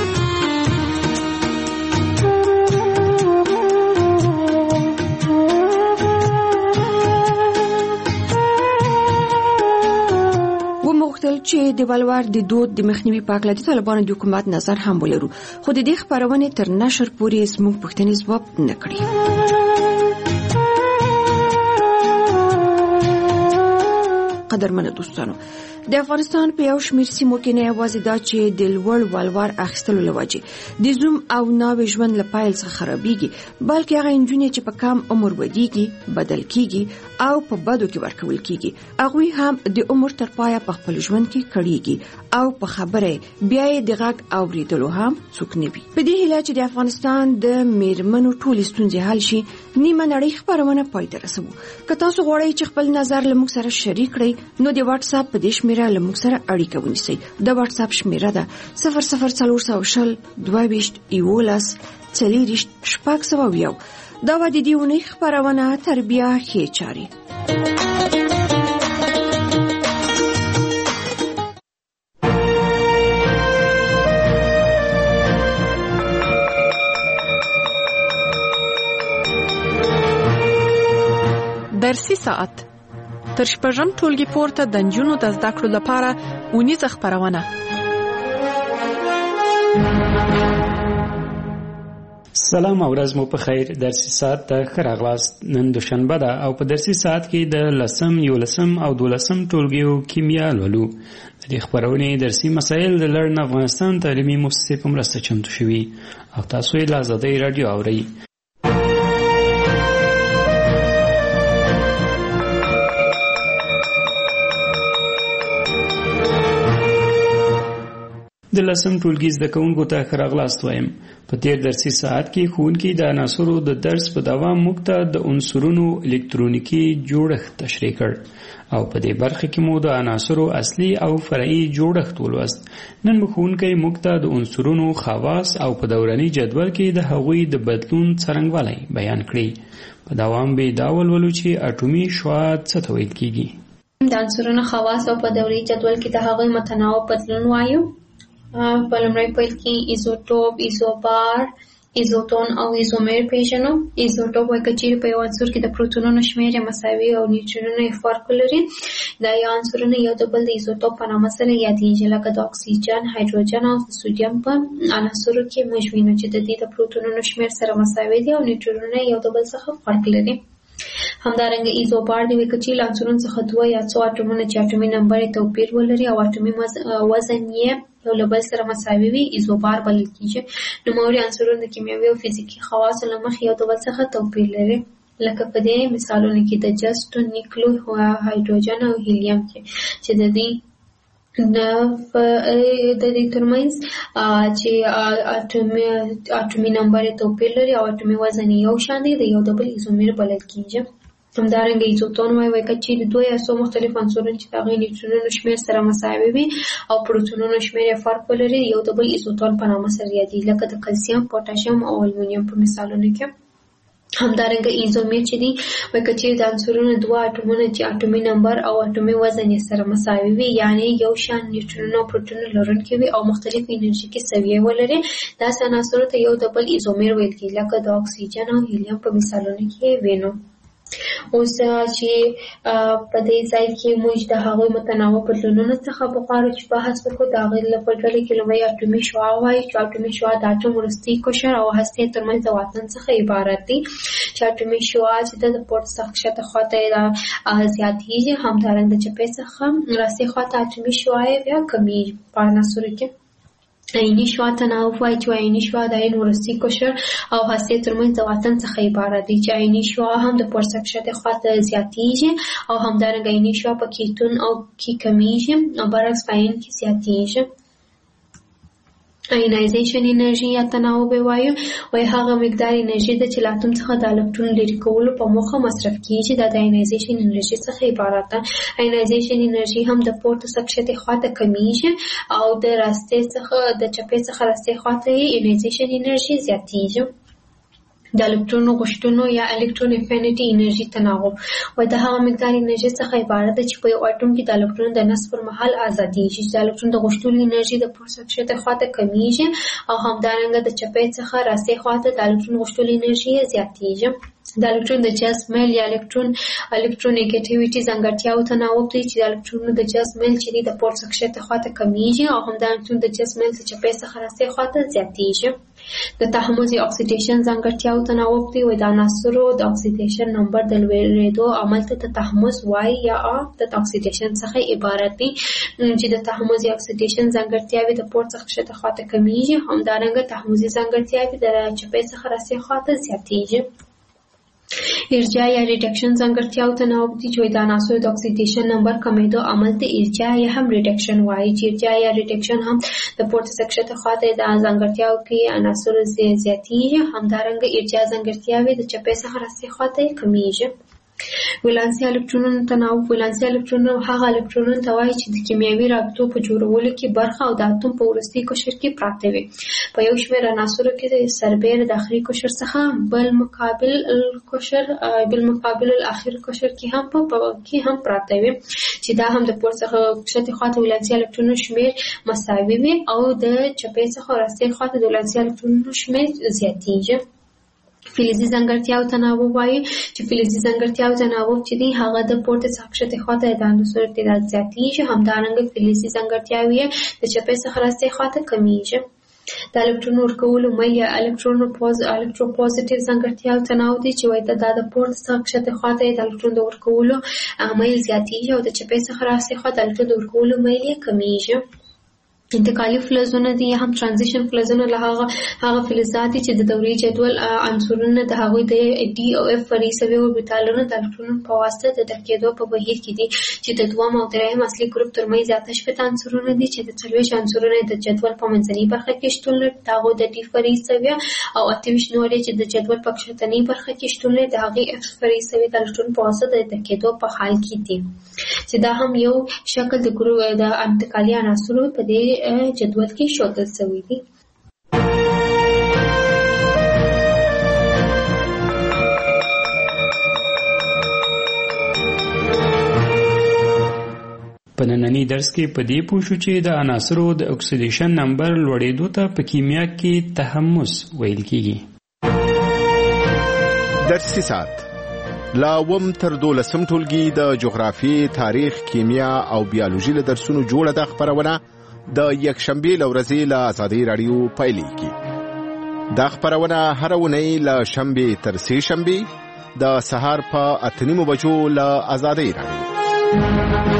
وموږتل چې د ولور د دود د مخنیوي په اړه د طالبانو د حکومت نظر هم ولرو، خو د دې خبرونه تر نشر پورې زموږ پوښتنې ځواب نه کړي. قدرمن دوستانو، د افغانستان په یو شمېر سیمو کې نه یوازې دا چې د لوړ ولور اخیستلو له وجې د زوم او ناوې ژوند له پیل څخه خرابېږي، بلکې هغه نجونې چې په کم عمر ودیږي، بدل کېږي او په بدو کې ورکول کېږي، هغوی هم د عمر تر پایه په خپل ژوند کې کړېږي او په خبره بیا یې د غږ اورېدلو هم څوک نه وي. په دې هیله چې د افغانستان د میرمنو ټولې ستونزې حل شي، نیمه نړۍ خپرونه پای ته رسوو. که تاسو غواړئ چې خپل نظر له موږ سره شریک کړئ، نو د واتس اپ په دې شمیره له موږ سره اړیکه ونیسئ. د واتس اپ شمیره ده صفر صفر څلور سوه شل دوه ویشت یولس څلېرویشت شپږ سوه یو. دا وه د دې اونۍ خپرونه تربیه ښې چارې. درسي ساعت تر شپږم ټولګي پورته د نجونو د زده کړو لپاره اونیزه خپرونه. سلام او ورځ مو په خیر. درسي ساعت ته ښه راغلاست. نن دوشنبه ده او په درسي ساعت کې د لسم، یولسم او دولسم ټولګیو کیمیا لولو. د دې خپرونې درسي مسایل د لړن افغانستان تعلیمي مؤسسې په مرسته چمتو شوي او تاسو یې له آزادۍ راډیو اورئ. د لسم ټولګي زده کوونکو ته ښه راغلاست وایم. په تیر درسي ساعت کې ښوونکي د عناصرو د درس په دوام موږ ته د عنصرونو الکترونیکي جوړښت تشریح کړ او په دې برخه کې مو د عناصرو اصلي او فرعي جوړښت ولوست. نن مو ښوونکی موږ ته د عنصرونو خواص او په دوراني جدول کې د هغوی د بدلون څرنګوالی بیان کړي. په دوام به دا ولولو چې اټومي شعاع څه ته ویل کیږي. د عنصرونو خواص او په دوري جدول کې د هغوی متناوب بدلون وایو. په لومړي پیل کې ایزوټوپ، ایزوبار، ایزوتون او ایزومر پیژنو. ایزوټوپ وایي که چیرې په یو عنصر کې د پروتونونو شمېر یې مساوي او نیوټرونونه یې فرق لري، دا یو عنصرونه یو د بل د ایزوټوپ په نامه سره یادېږي، لکه د اکسیجن، هایدروجن او د سودیم په عناصرو کې موږ وینو چې د دې د پروتونونو شمېر سره مساوي دي او نیوټرونونه یو د بل څخه فرق لري. همدارنګه ایزوبار دی که چې له عنصرونو څخه دوه یا څو اټومونه چې اټومي نمبر یې توپیر ولري او اټومي وزن یې یو له بل سره مساوي وي، ایزوبار بلل کیږي. نوموړي عنصرونه د کیمیاوي او فزیکي خواصو له مخې یو د بل څخه توپیر لري، لکه په دې مثالونو کې د جست، نیکلو، هایدروجن او هیلیم کې چې د دې د دې ترمنځ چې اټومي نمبر توپیر لري او اټومي وزن یو شان دی، د یو د بل ایزومر بلل کیږي. همدارنګه ایزوتون وایي که چیرې دوه یا څو مختلف عنصرونه چې د هغوی نیوټرونونو شمېر سره مساوي وي او پروتونونو شمېر یې فرق ولري، یو د بل ایزوتون په نامه سره یادېږي، لکه د کلسیم، پوټاشیم او المونیم په مثالونو کې. همدارنګه ایزومر چې دی وایي که چیرې د عنصرونو دوه اټومونه چې اټومي نمبر او اټومي وزن یې سره مساوي وي، یعنې یو شان نیوټرونونه او پروتونونه لرونکي وي او مختلف انرژیکي سویې ولري، داسې عناصرو ته یو د بل ایزومر ویل کېږي، لکه د اکسیجن او هیلیم په مثالونو کې وینو. اوس چې په دې ځای کې موږ د هغوی متناوب بدلونونو څخه بغواړو چې بحث وکړو. د هغوی په ډله کې لومړی اټومي شعاع وایي چې اټومي شعاع د اټوم وروستی قشر او هستې ترمنځ د واټن څخه عبارت دی، چې اټومي شعاع چې د پورته څخه ښکته خواته زیاتېږي، همدارنګه د چپې څخه راستې خواته اټومي شعاع یې بیا کمیږي. په عناصرو کې عیني شعاع تناوب وایي چې عیني شعاع د عین وروستی قشر او هستې ترمنځ د واټن څخه عبارت دی، چې عیني شعاع هم د پورته ښکته خواته زیاتېږي او همدارنګه عیني شعاع په کیتون او کې کمیږي او برعکس په عین کې زیاتېږي. آینایزیشن انرژي یا تناوب وایو وایي هغه مقدار انرژي ده چې له اتوم څخه د الکترون لرې کولو په موخه مصرف کیږي، دا د آینایزیشن انرژي څخه عبارت ده. آینایزیشن انرژي هم د پورته څخه ښکته خواته کمیږي او د راستې څخه د چپې څخه راستې خواته یې آینایزیشن انرژي زیاتېږي. د الکترون غوښتنو یا الکترون افینټي انرژي تناوب وایي د هغه مقدار انرژي څخه عبارت ده چې په یو اټوم کې د الکترون د نصب پر مهال ازادېږي، چې د الکترون د غوښتلو انرژي د پورته ښکته خواته کمیږي او همدارنګه د چپې څخه راستې خواته د الکترون غوښتلو انرژي زیاتېږي. د الکترون د جذب میل یا الکترون الکترونیګټیویټي ځانګړتیاو تناوب دی چې د الکترونونو د جذب میل چې دی د پورته ښکته خواته کمیږي او همدارنګه د جذب میل د چپې څخه راستې خواته زیاتېږي. د تحمض یا اکسیډیشن ځانګړتیاو تناوب دی وایي د عناصرو د اکسیډیشن نمبر د لوړېدو عمل ته تحمض وایي یا د اکسیډیشن څخه عبارت دی، چې د تحمض یا اکسیډیشن ځانګړتیاوې د پورته څخه ښکته خواته کمیږي، همدارنګه تحمضي ځانګړتیاوې د چپې څخه راستې خواته زیاتېږي. ارجاع یا ریډکشن ځانګړتیاو تناوب دي چې د عناصرو د اکسیډیشن نمبر کمیدو عمل ته ارجاع یا هم ریډکشن وایي، چې ارجاع یا ریډکشن هم د پورته څخه ښکته خواته د ځانګړتیاو کې عناصرو زیاتېږي، همدارنګه ارجاع ځانګړتیاوې د چپې څخه راستې خواته کمیږي. ولانسي الکترونونو تناوب ولانسي الکترونونه هغه الکترونونه ته وایي چې د کیمیاوي رابطو په جوړولو کې برخه او د اتوم په وروستي قشر کې پراته وي. په یو شمېر عناصرو کې د سربېره د اخري قشر څخه بل مقابل القشر بل مقابل الاخر قشر کې هم په کې هم پراته وي، چې دا هم د پورته څخه ښکته خواته ولانسي الکترونونو شمېر مساوي وي او د چپې څخه راستې خواته د ولانسي الکترونونو شمېر زیاتېږي. فلزي ځانګړتیاو تناوب وایي چې فلزي ځانګړتیاو تناوب چې دی هغه د پورته څخه ښکته خواته د عناصرو تعداد زیاتېږي، همدارنګه فلزي ځانګړتیاوې د چپې څخه راستې خواته کمیږي. د الکترون ورکولو میل یا الکترون پوز الکتروپوزټیو ځانګړتیاو تناوب دی چې وایي دا د پورته څخه ښکته خواته د الکترون د ورکولو میل زیاتېږي او د چپې څخه راستې خواته د الکترون د ورکولو میل یې کمیږي. انتقالي فلزونه دي هم ترانزیشن فلزونه له هغه هغه فلزات چې د دوري جدول عنصرونه د هغه د ډي او اف فریسوي اوربیتالونو د الکترون په واسطه د ډکېدو په بهیر کې دي چې د دوه او درېیم اصلي ګروپ ترمنځ آتش په عنصرونه دي چې د څلوېښت عنصرونه د جدول په منځنۍ برخه کې شتون لري دغه د ډي فریسوي او اتویش نورې چې د جدول په کښتنۍ برخه کې شتون لري د هغه اف فریسوي د الکترون په واسطه د ډکېدو په حال کې دي چې دا هم یو شکل د ګروپ د انتقالي عناصرو په دې جدول کې ښودل شوی دی. په نننی درس کې په دې پوه شو چې د عناصرو د اکسیډیشن نمبر لوړېدو ته په کیمیا کې تحمس ویل کېږي. درسي ساعت لا وم تر دولسم ټولګي د جغرافي، تاریخ، کیمیا او بیولوژي له درسونو جوړه د خبرونه د یکشنبه لورځي له آزادي رادیو پایلیږي. دا خبرونه هر ونی له شنبه تر سه شنبه د سهار په اتنیمو بجو له آزادي رادیو.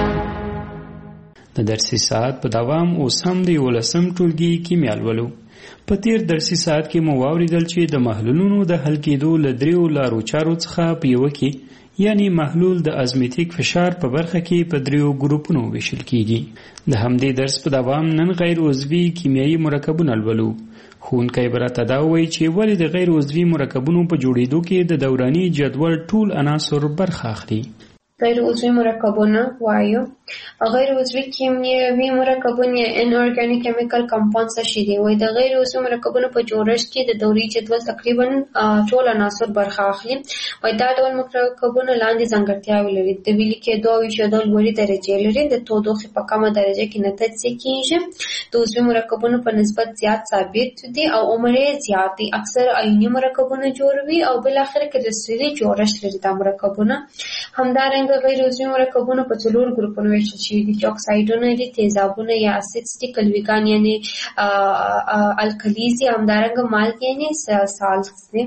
د درسي ساعت په دوام اوس هم د یولسم ټولګي کیمیا لولو. په تیر درسي ساعت کې مو واوریدل چې د محلولونو د حل کېدو له دریو لارو چارو څخه په یوه کې یعنی محلول د ازمیتیک فشار په برخه کې په دریو ګروپونو ویشل کیږي. د همدې درس په دوام نن غیر عضوي کیمیاوي مرکبونه لولو. ښوونکی به راته دا وایي چې ولې د غیر عضوي مرکبونو په جوړېدو کې د دوراني جدول ټول عناصر برخه اخلي. غیر عضوي مرکبونه وایو غیر عضوي کیمیاوي مرکبونه ان اورګانیک کیمیکل کمپاونډز شي دي. وایي د غیر عضوي مرکبونو په جوړښت کې د دوري جدول تقریبا ټول عناصر برخه اخلي. وایي دا ډول مرکبونه لاندې ځانګړتیاوې لري. د ویلي کېدو او ویشېدو لوړې درجې لري. د تودوخې په کمه درجه کې نه تجزیه کېږي. د عضوي مرکبونو په نسبت زیات ثابت دي او عمر یې زیات دی. اکثر آیوني مرکبونه جوړوي او بل اخر کې کرستلي جوړښت لري. دا مرکبونه همدارنګه غیر عضوي مرکبونه په څلور ګروپونو ویشل شوي دي چې اکسایډونه دي، تیزابونه یا اسیدز دي، کلویګان یعنی الکلیز دي، همدارنګه مالګې یعنی سالټس دي.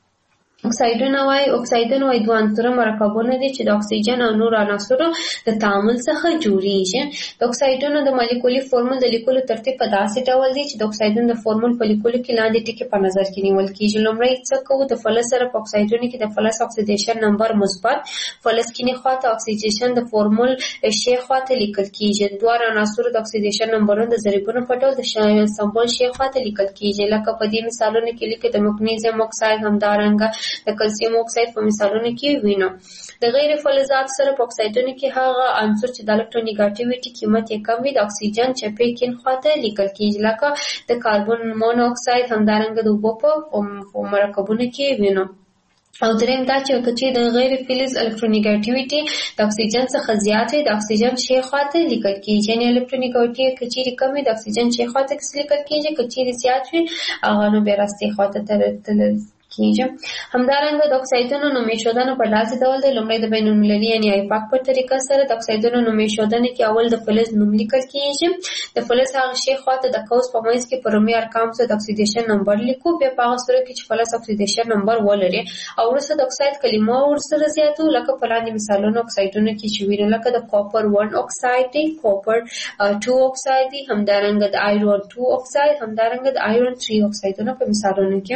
اکسایډونه وایي اکسایډونه وایي دوه عنصره مرکبونه دي چې د اکسیجن او نور عناصرو د تعامل څخه جوړیږي. د اکسایډونو د مالیکولي فورمول د لیکلو ترتیب په داسې ډول دی چې د اکسایډونو د فورمول په لیکلو کې لاندې ټکي په نظر کې نیول کېږي. لومړی څه کوو؟ د فلز سره په اکسایډونو کې د فلز اکسیډیشن نمبر مثبت، فلز کینی خواته اکسیډیشن د فورمول شی خواته لیکل کېږي. دوه عناصرو د اکسیډیشن نمبرونه د ضریبونو په ډول د سمبول شی خواته لیکل کېږي. لکه په دې مثالونو کې لیکي د مګنیزیم اکساید، همدارنګه د کلسیم اکساید په مثالونو کې وینو. د غیر فلزات سره په اکسایډونو کې هغه عنصر چې د الکترونیګاټیویټي قیمت یې کم وي د اکسیجن چپې کین خواته لیکل کېږي. لکه د کاربن مونو اکساید، همدارنګه د اوبو په مرکبونو کې وینو. او دریم دا چې کچې د غیر فلز الکترونیګاټیویټي د اکسیجن څخه زیات وي د اکسیجن شی خواته لیکل کېږي. یعنی الکترونیګاټیویټي کچې کم وي د اکسیجن شی خواته لیکل کېږي، کچې زیات وي هغه نو بیا راستي خواته تل کېږي. همدارنګه د اکسایډونو نوم ایښودنه په داسې ډول دی. لومړی د بین المللي یعنی آیپاک په طریقه سره د اکسایډونو نوم ایښودنه کې اول د فلز نوم لیکل کېږي. د فلز هغه شی خواته د قوس په منځ کې په رومي ارقام سره د اکسیډیشن نمبر لیکو. بیا په هغه صورت کې چې فلز اکسیډیشن نمبر ولري او وروسته د اکساید کلمه ورسره زیاتو. لکه په لاندې مثالونو اکسایډونو کې چې وینو لکه د کاپر ون اکساید دی، کاپر ټو اکساید دی، همدارنګه د آیرون ټو اکساید، همدارنګه د آیرون تھری اکسایډونه په مثالونو کې.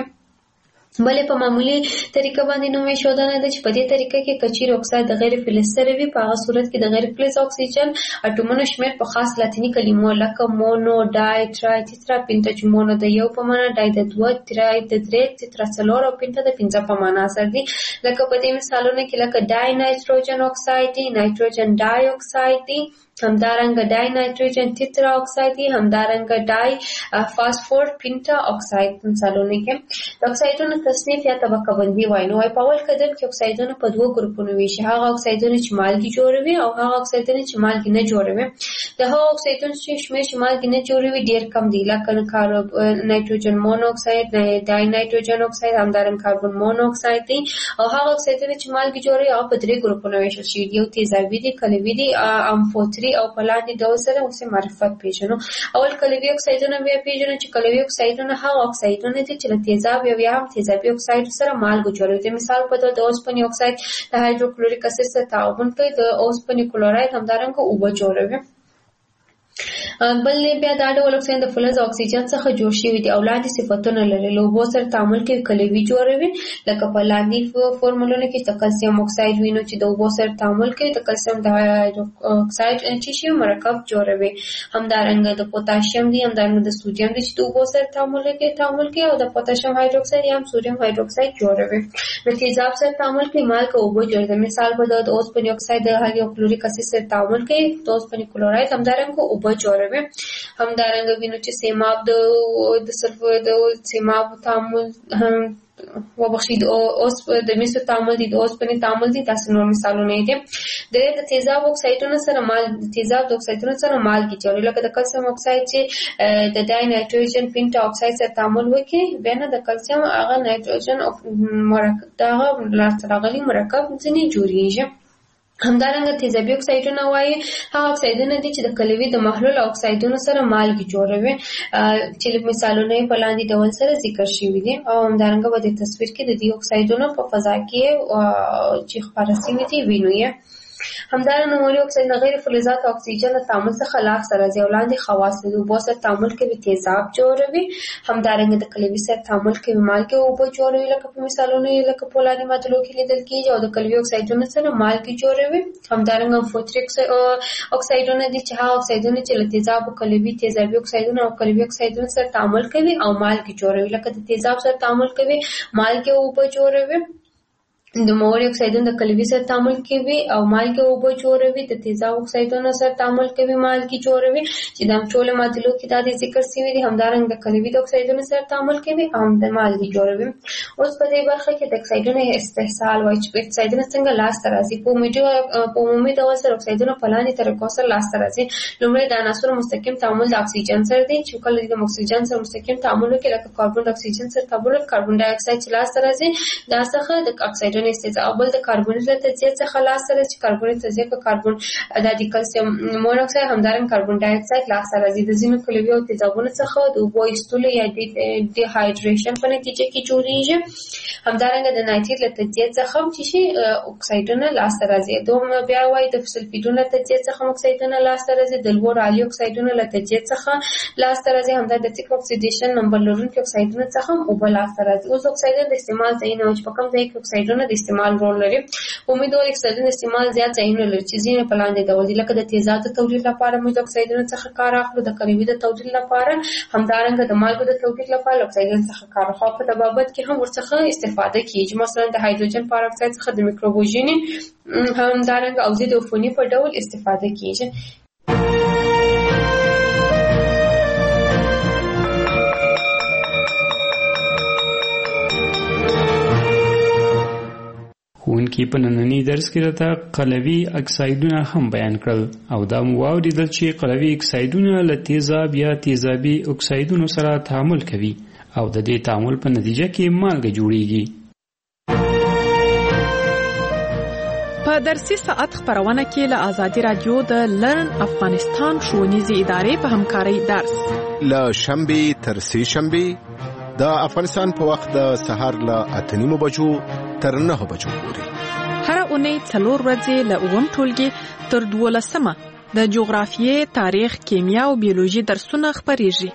بلې په معمولی طریقه باندې نوم ایښودنه ده چې په دې طریقه کې کچیر اکساید د غیر فلز سره وي. په هغه صورت کې د غیر فلز اکسیجن اټومونو شمیر په خاص لاتینی کلمو لکه مونو، ډای، ترای، تیترا، پینټا چې مونو د یو په معنا، ډای د دوه، ترای د درې، تیترا څلور او پینټا د پنځه په معنا سره دي. لکه په دې مثالونو کې لکه ډای نایتروجن اکساید دی، نایتروجن ډای اکساید دی، همدارنګه ډای نایتروجن تیترا اکساید دی، همدارنګه ډای فاسفور پینټا اکساید مثالونه کې. د اکسایډونو تصنیف یا طبقه بندي وایي. نو په اول قدم کې اکسایډونه په دوه ګروپونو ویشي. هغه اکسایډونه چې مالګې جوړوي او هغه اکسایډونه چې مالګې نه جوړوي. د هغه اکسایډونو چې شمیر چې مالګې نه جوړوي ډیر کم دي. لکه کاربن نایتروجن مونو اکساید، ډای نایتروجن اکساید، همدارنګه کاربن مونو اکساید دي. او هغه اکسایډونه چې مالګې جوړوي هغه په درې ګروپونو ویشل شوي دي. یو تیزابي دي، کلوي دي، امفوتري او په لاندې ډول سره اوس معرفت پیژنو. اول کلوي اکسایډونه بیا پیژنو چې کلوي اکسایډونه هغه اکسایډونه دي چې له تیزاب یا هم تیزابي اکساید سره مالګه جوړوي. د مثال په توګه د اوسپنې اکساید د هایدروکلوریک اسید سره تعامل کوي، د اوسپنې کلوراید همدارنګه اوبه جوړوي. بل بیا دا ډول اکسیجن د فلز اکسیجن څخه جوړ شوی دی او لاندې صفتونه لري. له اوبو سره تعامل کوي کلوي جوړوي، لکه په لاندې فورمولونه کې د کلسیم اکساید وینو چې د اوبو سره تعامل کوي د کلسیم د اکساید چې شی مرکب جوړوي. همدارنګه د پوتاشیم دی، همدارنګه د سوډیم دی چې د اوبو سره تعامل کوي تعامل کوي او د پوتاشیم هایدروکساید یا سوډیم هایدروکساید جوړوي. د تیزاب سره تعامل کوي مالګه اوبو جوړوي. مثال په د اوسپنې اکساید د هایدروکلوریک اسید سره تعامل کوي د اوسپنې کلوراید همدارنګه اوبو جوړوي. همدارنګه وینو چې سیماب د د سلفر د سیماب تعامل وبخښید او اوس د میسو تعامل دي د اوسپنې تعامل دي. تاسو نور مثالونه دي. د تیزاب اکسایدونو سره مال د تیزاب د اکسایدونو سره مالګې جوړوي، لکه د کلسیم اکساید چې د ډای نایټروجن پینټا اکساید سره تعامل وکړي بیا نه د کلسیم هغه نایټروجن مرکب دغه لارتراغلي مرکب ځنې جوړیږي. همدارنګه تیزابي اکسایدونه وایي هغه اکسایدونه دي چې د کلوي د محلول اکسایدونو سره مالګې جوړوي چې مثالونه یې په لاندې ډول سره ذکر شوي دي. او همدارنګه په دې تصویر کې د دې اکسایدونو په فضا کې چې خپاره شوي دي وینو یې. همدارنګه نوموړي اکساید غیر فلزات او اکسیجن د تعامل څخه لاس راځي او لاندې خواص د اوبو سره تعامل کوي تیزاب جوړوي. همدارنګه د کلوي سره تعامل کوي مالګې اوبه جوړوي لکه په مثالونو یې لکه په لاندې معادلو کې لیدل کېږي او د کلوي اکسایدونو سره مالګې جوړوي. همدارنګه فوتریک اکسایدونه دي چې هغه اکسایدونه چې له تیزاب او کلوي تیزابي اکسایدونه او کلوي اکسایدونو سره تعامل کوي او مالګې جوړوي، لکه د تیزاب سره تعامل کوي مالګې اوبه جوړوي. د نوموړي اکسایدونه د کلوي سره تعامل کوي او مالګې اوبه جوړوي. د تیزاب اکسایدونو سره تعامل کوي مالګې جوړوي چې د ټولو معادلو کې دا د ذکر شوي دي. همدارنګه د کلوي د اکسایدونو سره تعامل کوي او د مالګې جوړوي. اوس په دې برخه کې د اکسایدونو استحصال وایي چې اکسایدونه څنګه لاسته راځي. په عمومي په عمومي ډول سره اکسایدونه په لاندې طریقو سره لاسته راځي. لومړی د عناصرو مستقیم تعامل د اکسیجن سره دی چې کله د اکسیجن سره مستقیم تعامل وکړي لکه کاربن د اکسیجن سره تعامل کاربن ډای اکساید چې لاسته راځي دا څخه د اکسایدونو استحصال بل د کاربن له تجزیه څخه لاسته راځي چې کاربن تجزیه په کاربن د کلسیم مونوکساید همدارنګه کاربن ډای اکساید لاسته راځي. د ځینو کلوي او تیزابونو څخه د اوبو ایستلو یا د هایډریشن په نتیجه کې جوړیږي. همدارنګه د نایتریت له تجزیه څخه چې شي اکسایدونه لاسته راځي. دوم بیا وایي د سلفیدونو له تجزیه څخه اکسایدونه لاسته راځي. د لوړ عالي اکسایدونو له تجزیه څخه لاسته راځي. همدا د تیک اکسیډیشن نمبر لرونکي اکسایدونو څخه اوبه لاسته راځي. اوس اکسایدونه د استعمال ځای نه چې په کوم ځای کې اکسایدونه د استعمال رول لري. امیدوار اکسایدونو استعمال زیات ځایونه لري چې ځینې په لاندې ډول دي، لکه د تیزاب د تولید لپاره موږ د اکسایدونو څخه کار اخلو، د کلوي د تولید لپاره، همدارنګه د مالګو د تولید لپاره اکسایدونو څخه کار اخلو. په تبابت کې هم ورڅخه استفاده کیږي، مثلا د هایدروجن پراکساید څخه د میکروبوژنې همدارنګه او ضد عفوني په ډول استفاده کیږي. ښوونکي په ننني درس کې راته قلوي اکسایدونه هم بیان کړل او دا مو واورېدل چې قلوي اکسایدونه له تیزاب یا تیزابي اکسایدونو سره تعامل کوي او د دې تعامل په نتیجه کې مالګه جوړیږي. په درسي ساعت خبرونه کې له آزادي رادیو د لرن افغانستان ښوونیزې ادارې په همکارۍ درس له شنبې تر سې شنبې د افغانستان په وخت د سهار له اته نیمو بجو تر نهه بجو پورې هر اونۍ څلور ورځې له اووم ټولګي تر دولسمه د جغرافیې، تاریخ، کیمیا او بیولوژي درسونه خپریږي.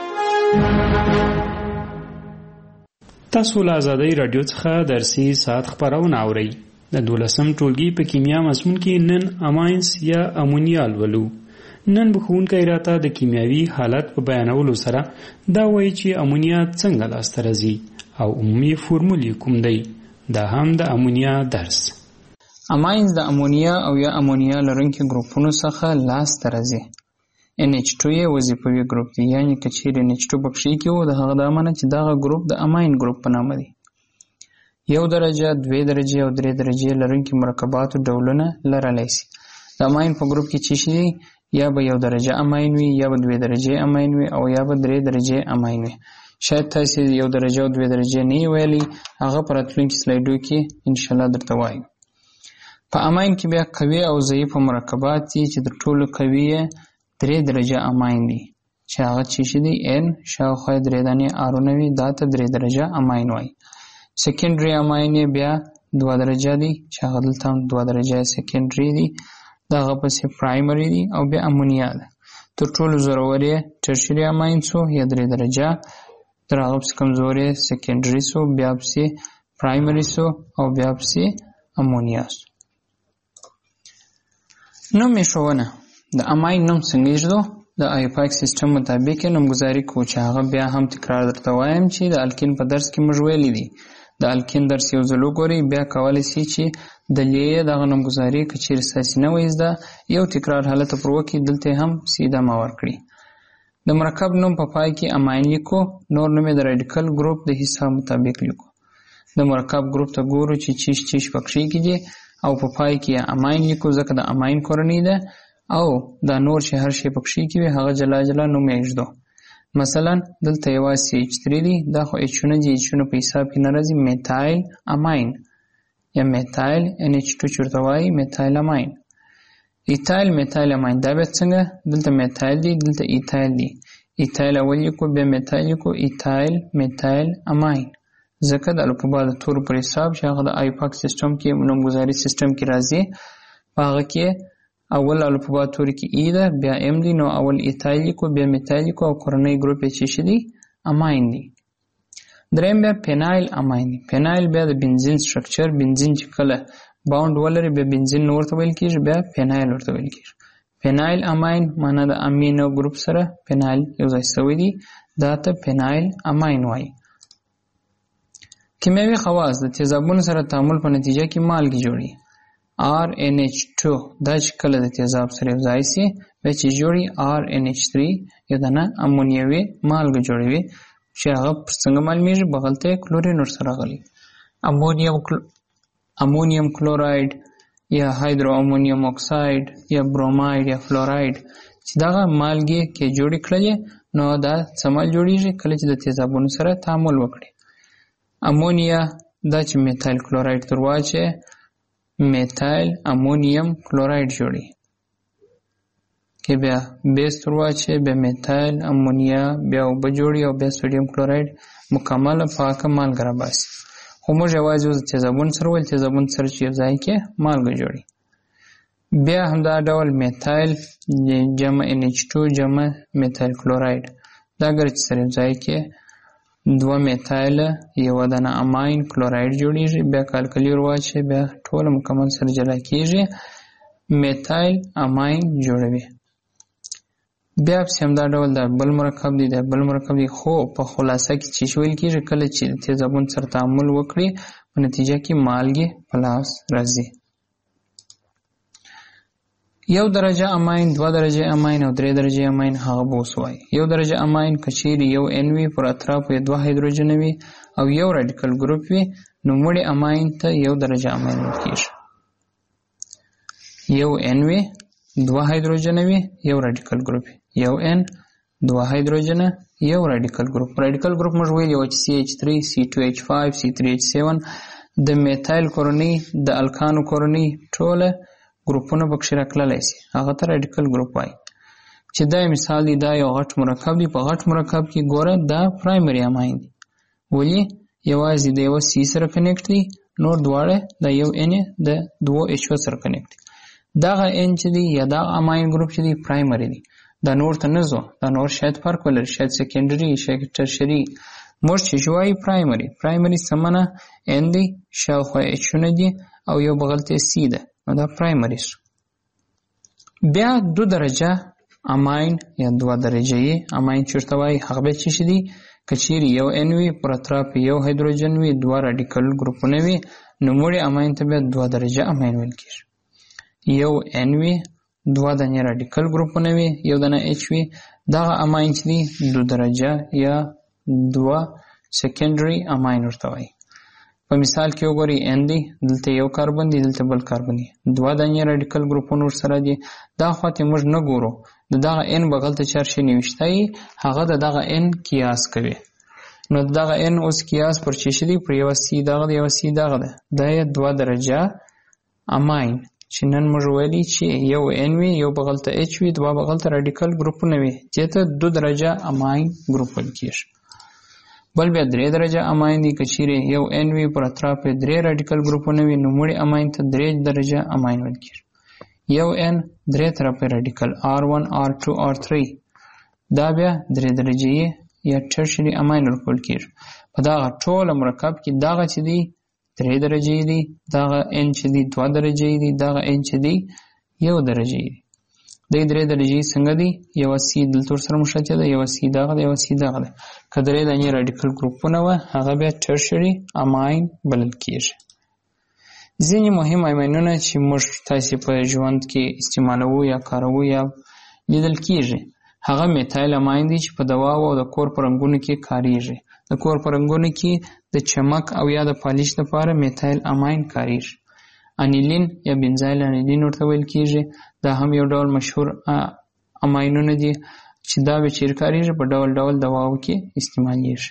تاسو له آزادۍ رادیو څخه درسي ساعت خبرونه اورئ. د دولسم ټولګي په کیمیا مضمون کې نن اماینس یا امونیا لولو. نن به ښوونکی راته د کیمیاوي حالت په بیانولو سره دا وایي چې امونیا څنګه لاسته راځي او عمومي فورمول یې کوم دی. دا هم د امونیا درس. اماینز د امونیا او یا امونیا لرونکي ګروپونو څخه لاسته راځي. ان ایچ ټو یې وظیفوي ګروپ دی، یعنې که چیرې ان ایچ ټو پکښې کې و د هغه د امانه چې دغه ګروپ د اماین ګروپ په نامه دی. یو درجه، دوې درجې او درې درجې لرونکي مرکباتو ډولونه لرلی شي. د اماین په ګروپ کې چې شي یا به یو درجه اماین وي، یا به دوې درجې اماین وي او یا به درې درجې اماین وي. شاید تاسې یو درجه او دوې درجې نه یې ویلي، هغه په راتلونکي سلایډو کې انشاءالله درته وایو. په اماین کې بیا قوي او ضعیفه مرکبات دي چې د ټولو قوي یې درې درجه اماین دي چې هغه چې شي دي ان شاوخوا درې دانې آرونه وي، دا ته درې درجه اماین وایي. سیکنډري اماین یې بیا دوه درجه دي چې هغه دلته هم دوه درجه سیکنډري دي، دغه پسې پرایمري دي او بیا امونیا ده. تر ټولو زورور یې ټرشري اماین سو یا درې درجه، تر هغه پسې کمزور یې سیکنډري سو، بیا پسې پرایمري سو او بیا پسې امونیا سو. نوم ایښودنه د اماین نوم څنګه ایږدو؟ د آیوپاک سیستم مطابق یې نومګذاري کوو چې هغه بیا هم تکرار درته وایم چې د الکین په درس کې موږ ویلي دي. د الکین درس یو ځل وګورئ بیا کولی شئ چې دلیل یې دغه نومګذاري که چیرې ستاسې نه وي زده یو تکرار حالت پر وکړي دلته هم سیده ما ورکړي. د مرکب نوم په پای کې اماین لیکو، نور نوم یې د راډیکل ګروپ د حساب مطابق لیکو. د مرکب ګروپ ته ګورو چې چیش چیش پکښې کې دي او په پای کې یې اماین لیکو ځکه د اماین کورنۍ ده او دا نور چې هر شی پکښې کې وي هغه جلا جلا نوم یې ایږدو. مثلا دلته یوازې سی ایچ تھری دی، دا خو ایچونه دي، ایچونه په حساب کې نه راځي. میتایل اماین یا میتایل ان ایچ ټو چې ورته وایي میتایل اماین. ایتایل میتایل اماین دا بیا څنګه؟ دلته میتایل دی، دلته ایتایل دی. ایتایل اول لیکو بیا میتایل لیکو، ایتایل میتایل اماین. ځکه د الفبا د تورو پر حساب چې هغه د آیوپاک سیستم کې نومګذاري سیستم کې راځي په هغه کې اول الفبا توري کې ای ده بیا ام دی، نو اول ایتایل لیکو بیا میتایل لیکو او کورنۍ ګروپ یې چې شي دی اماین دی. دریم بیا پینایل اماین دی. پینایل بیا د بنزین سټرکچر، بنزین چې کله باوند ولري بیا بنزین نو ورته ویل کېږي، بیا پینایل ورته ویل کېږي. پینایل اماین معنا د امینو ګروپ سره پینایل یو ځای شوی دی، دا ته پینایل اماین وایي. کیمیاوي خواص د تیزابونو سره تعامل په نتیجه کې مالګې جوړي. آر ان ایچ ټو دا چې کله د تیزاب سره یو ځای شي بیا چې جوړي آر ان ایچ تھری یا دنه امونیوي مالګه جوړوي چې هغه پر څنګه معلومیږي؟ بغل ته کلورین ورسره راغلی. امونیم کل... امونیم کلوراید یا هایدرو امونیم اکساید یا بروماید یا فلوراید چې دغه مالګې کې جوړې کړلې نو دا څه مال جوړیږي کله چې د تیزابونو سره تعامل وکړي. امونیا دا چې میتایل کلوراید تر واچي میتایل امونیم کلوراید جوړي، کې بیا بیس تر واچي بیا میتایل امونیا بیا اوبه جوړي او بیا سوډیم کلوراید مکمله پاکه مالګه راباسي. خو موږ یوازې اوس تیزابون سره ویل تیزابون سره چې یو ځای کې مالګه جوړي. بیا همدا ډول میتایل جمع ان ایچ ټو جمع میتایل کلوراید دا اگر چې سره یو ځای کې دوه میتایل یو دانه اماین کلوراید جوړیږي، بیا کالکلی ور واچي بیا ټول مکمل سره جلا کیږي میتایل اماین جوړوي. بیا په همدا ډول د بل مرکب دی د بل مرکب دی خو په خلاصه کې چې شویل کیږي کله چې تیزابون سره تعامل وکړي په نتیجه کې مالګې په لاس راځي. یو درجه اماین، دوه درجه اماین او درې درجه اماین هغه بوس وای. یو درجه اماین کچیر یو ان وی پر اطراف یې دوه هایدروجن وي او یو رادیکل ګروپ وي نو مړي اماین ته یو درجه اماین ورکیږي. یو ان وی دوه هایدروجن وي یو رادیکل ګروپ، یو ان دوه هایدروجن یو رادیکل ګروپ. رادیکل ګروپ موږ ویلو چې سی ایچ تھری سی ټو ایچ فایو سی تھری ایچ سیون د میتایل کورنۍ د الکانو کورنۍ ټوله ګروپونه پکښې راکړلی شي هغه ته رادیکل ګروپ وایي. چې دا مثال دی دا یو غټ مرکب دی، په غټ مرکب کې ګوره دا پرایمري اماین دی. ولې؟ یوازې د یوه سی سره کنیکټ دی، نور دواړه د یو ان د دوو ایچ او سره کنیکټ دی. دغه ان چې دی یا دا اماین ګروپ چې دی پرایمري دی، دا نور ته نه ځو، دا نور شاید فرق ولري، شاید سیکنډري شاید ټرشري. موږ چې وایي پرایمري پرایمري سمنه ان دی شاوخوا ایچونه دي او یو بغل ته سی ده نو دا پرایمري شو. بیا دو درجه اماین یا دوه درجه اماین چورته وایي هغه به چې دي کچیرې یو ان وي پر اطراف یو هایدروجن وي دوه رادیکل ګروپونه وي نو مړي اماین ته بیا دوه درجه اماین ویل کېږي. یو ان وي دوه دانې رادیکل ګروپونه وي یو دانه ایچ وي دغه اماین چې دي دو درجه یا دوه سیکنډري اماین ورته وایي. په مثال کې وګورئ ان دی دلته یو کاربن دی دلته بل کاربن دی، دوه دانې رادیکل ګروپونه ورسره دي. دا خواته موږ نه ګورو، د دغه ان بغل ته چار شی نوشته هغه د دغه ان قیاس کوي. نو دغه ان اوس قیاس پر چی شي دی پر یو سی دغه د یو سی دغه ده دا دوه درجه اماین چې نن موږ ویلي چې یو ان وي یو بغل ته ایچ وي دوه بغل ته رادیکل ګروپونه وي چې ته دو درجه اماین ګروپ ویل کېږي. بل بیا درې درجه اماین دي کچیرې یو ان وي پر اطراف درې رادیکل ګروپونه وي نو مړي اماین ته درې درجه اماین ویل کېږي. یو ان درې طرفه رادیکل آر ون آر ټو آر تھری دا بیا درې درجې یا ټرشري اماین ورکول کیږي. په دغه ټول مرکب کې دغه چې دی درې درجې دي، دغه ان چې دی دوه درجې دي، دغه ان چې دی یو درجې دي. د درې درجې څنګه دي؟ یو سی دلته سره مشابه ده، یو سی دغه ده، یو سی دغه ده. که درې دانې رادیکل ګروپونه وه هغه بیا ټرشري اماین بلل کیږي. ځینې مهم اماینونه چې موږ تاسې په ژوند کې استعمالوو یا کاروو یا لیدل کیږي هغه میتایل اماین دي چې په دواو او د کور په رنګونو کې کاریږي. د کور په رنګونو کې د چمک او یا د پالیش لپاره میتایل اماین کاریږي. انیلین یا بنزایل انیلین ورته ویل کیږي. دا هم یو ډول مشهور اماینونه دي چې دا به چیرې کاریږي؟ په ډول ډول دواو کې استعمالیږي.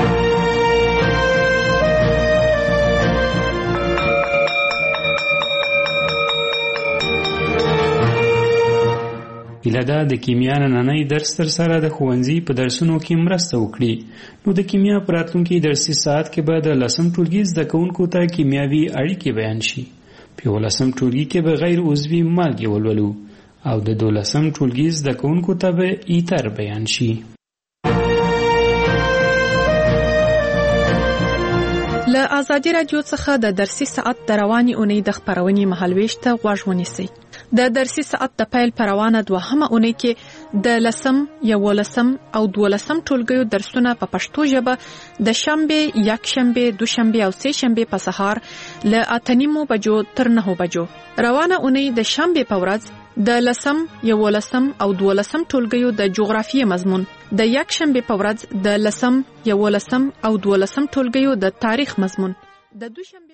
هیله ده د کیمیا نننی درس تر سره د ښوونځي په درسونو کې مرسته وکړي. نو د کیمیا په راتلونکي درسي ساعت کې به د لسم ټولګي زده کوونکو ته کیمیاوي اړیکې بیان شي. په یولسم ټولګي کې به غیر عضوي مالګې ولولو او د دولسم ټولګي زده کوونکو ته به ایتر بیان شي. له ازادي راډیو څخه د درسي ساعت د رواني اونۍ د خپرونې مهالويش ته غوږ ونیسئ. د درسي ساعت د پیل پر روانه دوهمه اونۍ کې د لسم، یولسم او دولسم ټولګیو درسونه په پښتو ژبه د شنبه، یکشنبه، دوشنبه او سه شنبه په سهار له اته نیمو بجو تر نهو بجو. روانه اونۍ د شنبه په ورځ د لسم، یولسم او دولسم ټولګیو د جغرافیې مضمون، د یکشنبه په ورځ د لسم، یولسم او دولسم ټولګیو د تاریخ مضمون، د دوشنبه